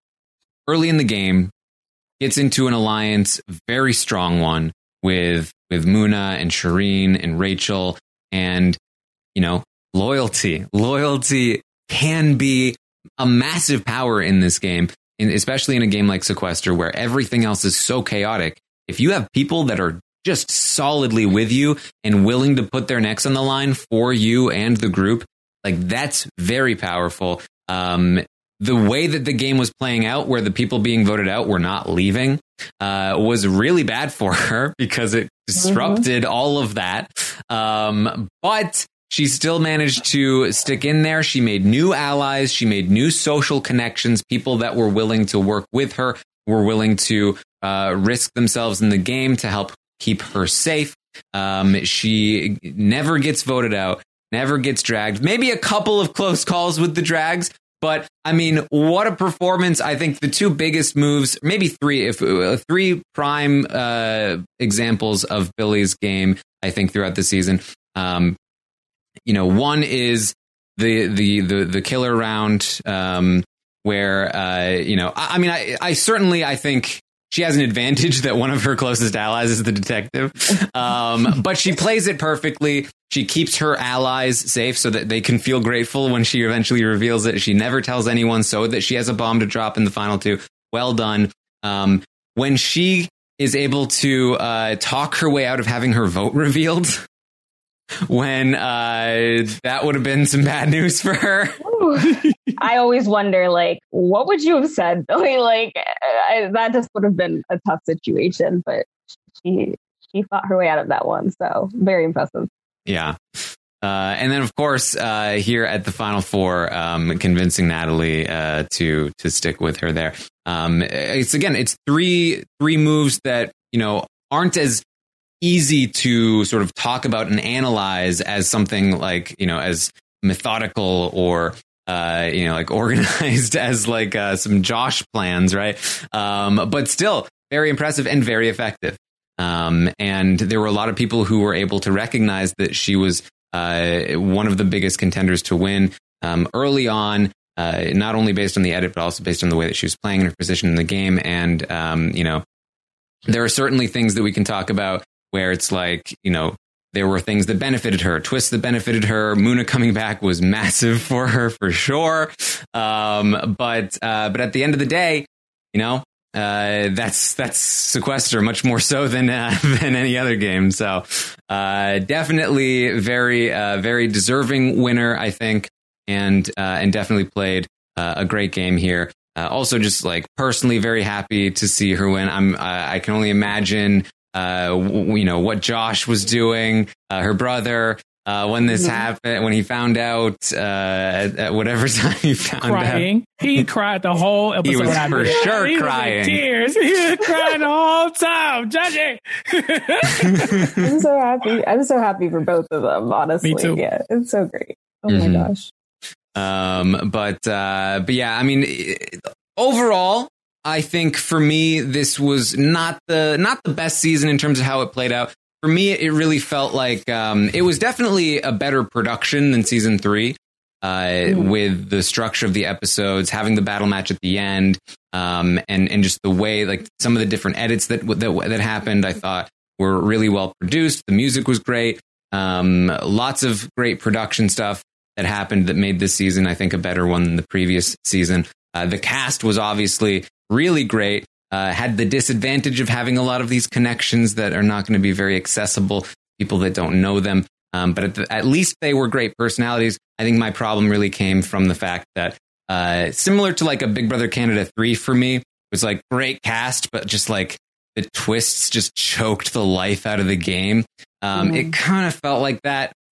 early in the game, gets into an alliance, very strong one with, with Muna and Shireen and Rachel. And, you know, loyalty, loyalty can be a massive power in this game. In, especially in a game like Sequester, where everything else is so chaotic. If you have people that are just solidly with you and willing to put their necks on the line for you and the group, like that's very powerful. Um, the way that the game was playing out, where the people being voted out were not leaving, uh, was really bad for her because it disrupted mm-hmm. all of that. Um, but she still managed to stick in there. She made new allies. She made new social connections, people that were willing to work with her, were willing to uh, risk themselves in the game to help keep her safe. Um, she never gets voted out, never gets dragged. Maybe a couple of close calls with the drags. But I mean, what a performance. I think the two biggest moves, maybe three, if uh, three prime uh, examples of Billie's game, I think throughout the season. Um, You know, one is the the the the killer round um, where uh, you know, I, I mean, I, I certainly I think she has an advantage that one of her closest allies is the detective, um, but she plays it perfectly. She keeps her allies safe so that they can feel grateful when she eventually reveals it. She never tells anyone so that she has a bomb to drop in the final two. Well done. Um, when she is able to uh, talk her way out of having her vote revealed. When uh, that would have been some bad news for her. I always wonder, like, what would you have said, Billie? Like, I, that just would have been a tough situation, but she she fought her way out of that one. So very impressive. Yeah. Uh, and then, of course, uh, here at the Final Four, um, convincing Natalie uh, to to stick with her there. Um, it's again, it's three three moves that, you know, aren't as easy to sort of talk about and analyze as something like, you know, as methodical or, uh, you know, like organized as like uh, some Josh plans, right? Um, but still very impressive and very effective. Um, and there were a lot of people who were able to recognize that she was uh, one of the biggest contenders to win um, early on, uh, not only based on the edit, but also based on the way that she was playing and her position in the game. And, um, you know, there are certainly things that we can talk about where it's like, you know, there were things that benefited her, twists that benefited her. Muna coming back was massive for her, for sure. Um, but uh, but at the end of the day, you know, uh, that's that's Sequester much more so than uh, than any other game. So uh, definitely very uh, very deserving winner, I think, and uh, and definitely played uh, a great game here. Uh, also, just like personally, very happy to see her win. I'm uh, I can only imagine. Uh, w- you know, what Josh was doing, uh, her brother, uh, when this mm-hmm. happened, when he found out, uh, at, at whatever time he found crying. out. He cried the whole episode. He was for yeah, sure he crying. Was in tears. He was crying the whole time. Judging. I'm so happy. I'm so happy for both of them, honestly. Me too. Yeah, it's so great. Oh mm-hmm. my gosh. Um, but, uh, but yeah, I mean, overall, I think for me, this was not the not the best season in terms of how it played out. For me, it really felt like um, it was definitely a better production than season three, uh, mm. with the structure of the episodes, having the battle match at the end, um, and and just the way, like some of the different edits that that, that happened, I thought were really well produced. The music was great. Um, lots of great production stuff that happened that made this season, I think, a better one than the previous season. Uh, the cast was obviously really great. Uh, had the disadvantage of having a lot of these connections that are not going to be very accessible to people that don't know them. Um, but at, the, at least they were great personalities. I think my problem really came from the fact that uh, similar to like a Big Brother Canada three for me, was like great cast, but just like the twists just choked the life out of the game. Um, mm-hmm. It kind of felt like that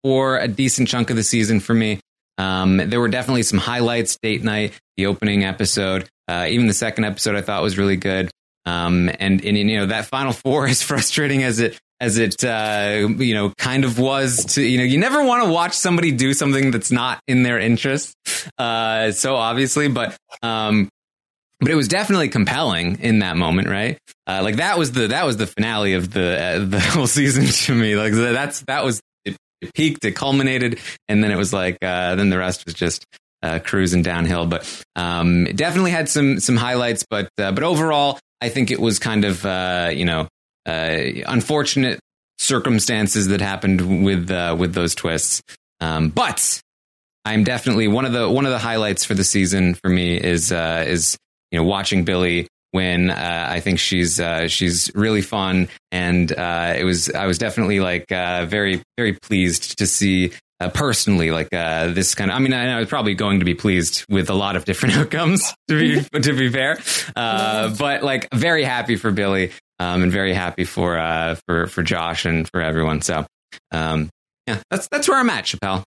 for a decent chunk of the season for me. Um, there were definitely some highlights. Date night, the opening episode, uh, even the second episode I thought was really good. Um, and, and, you know, that final four, as frustrating as it, as it, uh, you know, kind of was to, you know, you never want to watch somebody do something that's not in their interest. Uh, so obviously, but, um, but it was definitely compelling in that moment, right? Uh, like that was the, that was the finale of the, uh, the whole season to me. Like that's, that was, it, it peaked, it culminated. And then it was like, uh, then the rest was just, uh, cruising downhill. But, um, it definitely had some, some highlights, but, uh, but overall, I think it was kind of, uh, you know, uh, unfortunate circumstances that happened with, uh, with those twists. Um, but I'm definitely one of the, one of the highlights for the season for me is, uh, is, you know, watching Billy win. Uh, I think she's, uh, she's really fun. And, uh, it was, I was definitely like, uh, very, very pleased to see, Uh, personally, like uh, this kind of, I mean, I, I was probably going to be pleased with a lot of different outcomes, to be to be fair, uh, but like very happy for Billy, um, and very happy for uh, for for Josh and for everyone. So, um, yeah, that's that's where I'm at, Chappelle.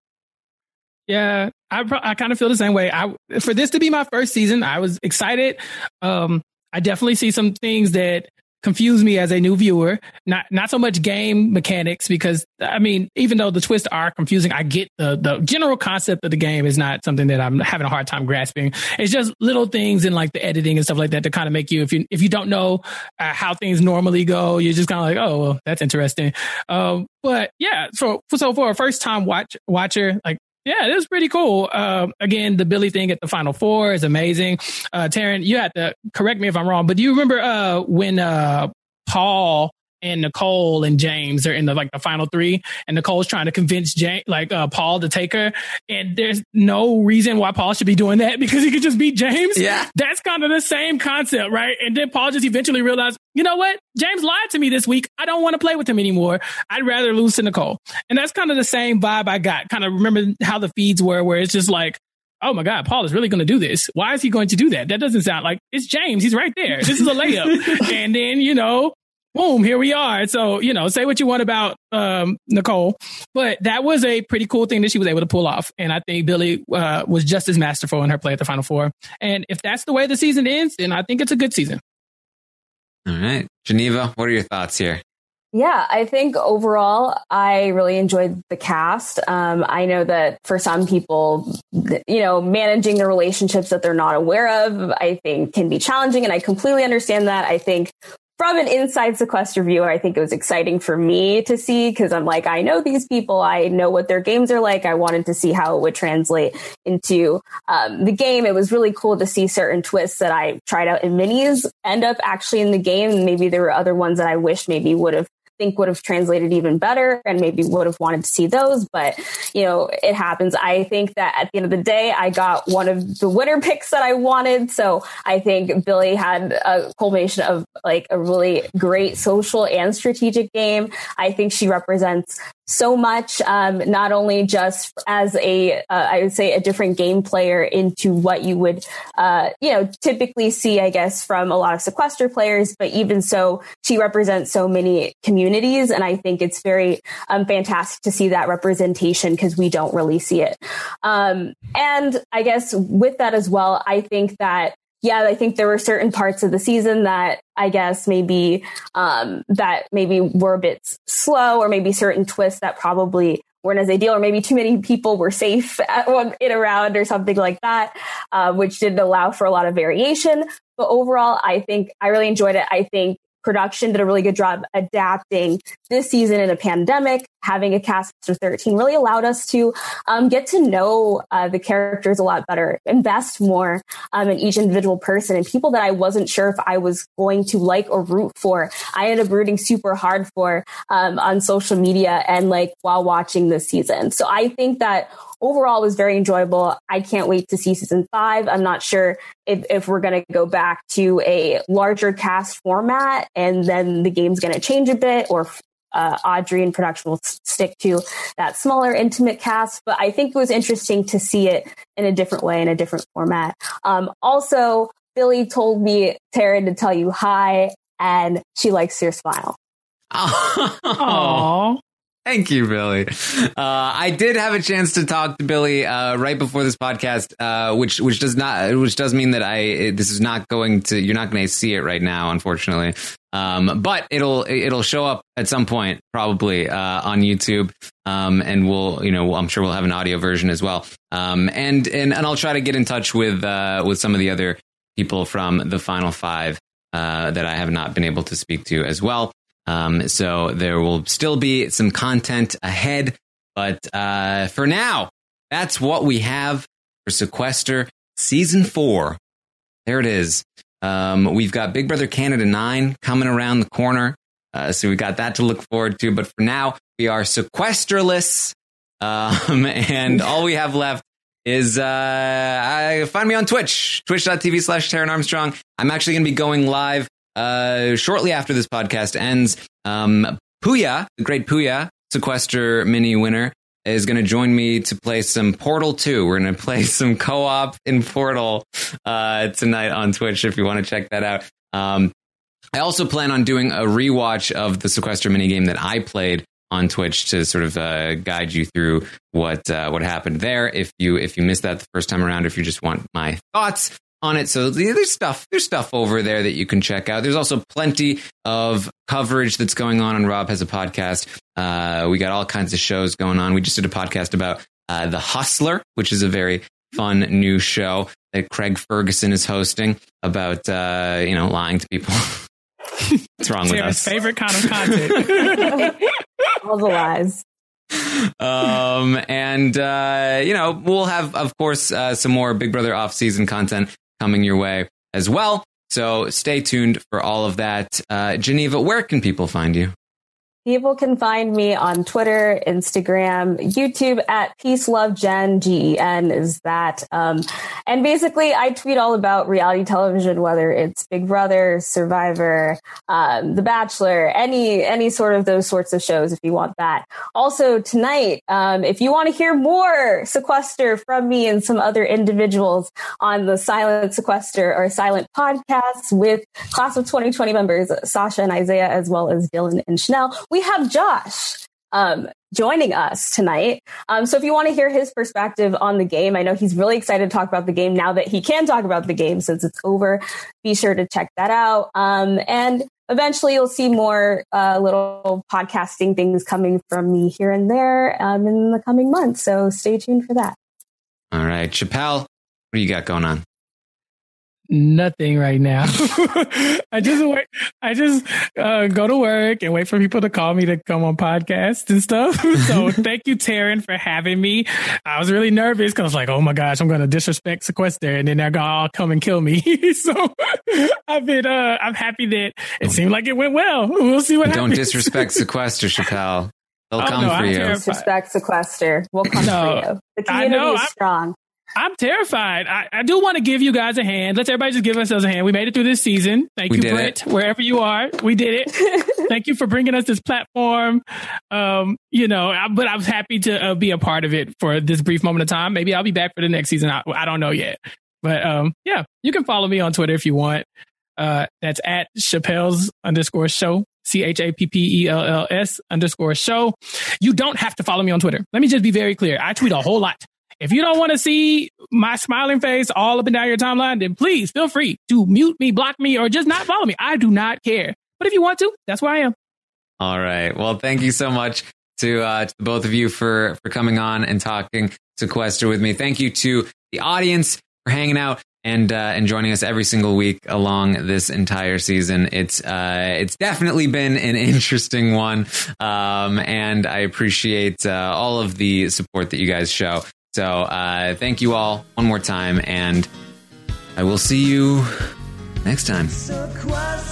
Yeah, I I kind of feel the same way. I for this to be my first season, I was excited. Um, I definitely see some things that confuse me as a new viewer. Not not so much game mechanics, because I mean, even though the twists are confusing, I get the the general concept of the game is not something that I'm having a hard time grasping. It's just little things in like the editing and stuff like that to kind of make you, if you if you don't know uh, how things normally go, you're just kind of like, oh, well, that's interesting. Um, but yeah, so so for a first time watch watcher, like. Yeah, it was pretty cool. Uh, again, the Billy thing at the Final Four is amazing. Uh, Taryn, you have to correct me if I'm wrong, but do you remember uh, when uh, Paul and Nicole and James are in the like the final three, and Nicole's trying to convince James, like uh, Paul to take her, and there's no reason why Paul should be doing that because he could just beat James. Yeah, that's kind of the same concept, right? And then Paul just eventually realized, you know what? James lied to me this week. I don't want to play with him anymore. I'd rather lose to Nicole. And that's kind of the same vibe I got. Kind of remember how the feeds were, where it's just like, oh my God, Paul is really going to do this. Why is he going to do that? That doesn't sound like it's James. He's right there. This is a layup. And then, you know, boom, here we are. So, you know, say what you want about um, Nicole, but that was a pretty cool thing that she was able to pull off. And I think Billy uh, was just as masterful in her play at the Final Four. And if that's the way the season ends, then I think it's a good season. All right. Geneva, what are your thoughts here? Yeah, I think overall, I really enjoyed the cast. Um, I know that for some people, you know, managing the relationships that they're not aware of, I think can be challenging. And I completely understand that. I think from an inside Sequester viewer, I think it was exciting for me to see, because I'm like, I know these people. I know what their games are like. I wanted to see how it would translate into um, the game. It was really cool to see certain twists that I tried out in minis end up actually in the game. Maybe there were other ones that I wish maybe would have think would have translated even better and maybe would have wanted to see those. But, you know, it happens. I think that at the end of the day, I got one of the winner picks that I wanted. So I think Billy had a culmination of like a really great social and strategic game. I think she represents so much, um, not only just as a, uh, I would say, a different game player into what you would, uh, you know, typically see, I guess, from a lot of Sequester players, but even so, she represents so many communities. And I think it's very um, fantastic to see that representation because we don't really see it. Um, and I guess with that as well, I think that yeah, I think there were certain parts of the season that I guess maybe um, that maybe were a bit slow, or maybe certain twists that probably weren't as ideal, or maybe too many people were safe at one, in a round or something like that, uh, which didn't allow for a lot of variation. But overall, I think I really enjoyed it. I think production did a really good job adapting this season in a pandemic. Having a cast of thirteen really allowed us to um, get to know uh, the characters a lot better, invest more um, in each individual person, and people that I wasn't sure if I was going to like or root for. I ended up rooting super hard for um, on social media and like while watching this season. So I think that overall it was very enjoyable. I can't wait to see season five. I'm not sure if, if we're going to go back to a larger cast format and then the game's going to change a bit, or uh, Audrey and production will stick to that smaller, intimate cast. But I think it was interesting to see it in a different way, in a different format. Um, also, Billy told me, Taryn, to tell you hi, and she likes your smile. Aww. Thank you, Billy. Uh, I did have a chance to talk to Billy uh, right before this podcast, uh, which which does not which does mean that I this is not going to you're not going to see it right now, unfortunately. Um, but it'll it'll show up at some point, probably uh, on YouTube, um, and we'll you know I'm sure we'll have an audio version as well. Um, and and and I'll try to get in touch with uh, with some of the other people from the Final Five uh, that I have not been able to speak to as well. Um, so there will still be some content ahead, but uh, for now, that's what we have for Sequester Season four. There it is. Um, we've got Big Brother Canada nine coming around the corner, uh, so we got that to look forward to. But for now, we are sequesterless, um, and all we have left is uh, I, find me on Twitch, twitch.tv slash Taran Armstrong. I'm actually going to be going live Uh, shortly after this podcast ends. um, Puya, the great Puya, Sequester mini winner, is going to join me to play some Portal two. We're going to play some co-op in Portal uh, tonight on Twitch if you want to check that out. Um, I also plan on doing a rewatch of the Sequester mini game that I played on Twitch to sort of uh, guide you through what uh, what happened there. If you if you missed that the first time around, if you just want my thoughts on it. So there's stuff, there's stuff over there that you can check out. There's also plenty of coverage that's going on on Rob Has a Podcast. Uh, we got all kinds of shows going on. We just did a podcast about uh, The Hustler, which is a very fun new show that Craig Ferguson is hosting about, uh, you know, lying to people. What's wrong with us? Favorite kind of content. All the lies. Um, and, uh, you know, we'll have, of course, uh, some more Big Brother off-season content coming your way as well. So stay tuned for all of that. Uh, Geneva, where can people find you? People can find me on Twitter, Instagram, YouTube at Peace Love Gen, G E N is that. Um, and basically, I tweet all about reality television, whether it's Big Brother, Survivor, um, The Bachelor, any any sort of those sorts of shows if you want that. Also, tonight, um, if you want to hear more Sequester from me and some other individuals on the Silent Sequester or Silent Podcasts with Class of twenty twenty members, Sasha and Isaiah, as well as Dylan and Chanel, we have Josh um, joining us tonight. Um, so if you want to hear his perspective on the game, I know he's really excited to talk about the game now that he can talk about the game since it's over. Be sure to check that out. Um, and eventually you'll see more uh, little podcasting things coming from me here and there um, in the coming months. So stay tuned for that. All right. Chappelle, what do you got going on? Nothing right now. I just wait. I just uh, go to work and wait for people to call me to come on podcasts and stuff. So thank you, Taran, for having me. I was really nervous because I was like, oh my gosh, I'm going to disrespect Sequester and then they're going to all come and kill me. So I've been, uh, I'm happy that it seemed like it went well. We'll see what Don't happens. Don't disrespect Sequester, Chappelle. They'll oh, come no, for I'm you. terrified. Disrespect Sequester. We'll come no, for you. The community I know, is I'm, strong. I'm terrified. I, I do want to give you guys a hand. Let's everybody just give ourselves a hand. We made it through this season. Thank we you, did Brett, it. wherever you are. We did it. Thank you for bringing us this platform. Um, you know, I, but I was happy to uh, be a part of it for this brief moment of time. Maybe I'll be back for the next season. I, I don't know yet. But um, yeah, you can follow me on Twitter if you want. Uh, that's at Chappelle's underscore show. C H A P P E L L S underscore show. You don't have to follow me on Twitter. Let me just be very clear. I tweet a whole lot. If you don't want to see my smiling face all up and down your timeline, then please feel free to mute me, block me, or just not follow me. I do not care. But if you want to, that's where I am. All right. Well, thank you so much to, uh, to both of you for, for coming on and talking Sequester with me. Thank you to the audience for hanging out and uh, and joining us every single week along this entire season. It's uh, it's definitely been an interesting one, um, and I appreciate uh, all of the support that you guys show. So uh, thank you all one more time, and I will see you next time. Sequester.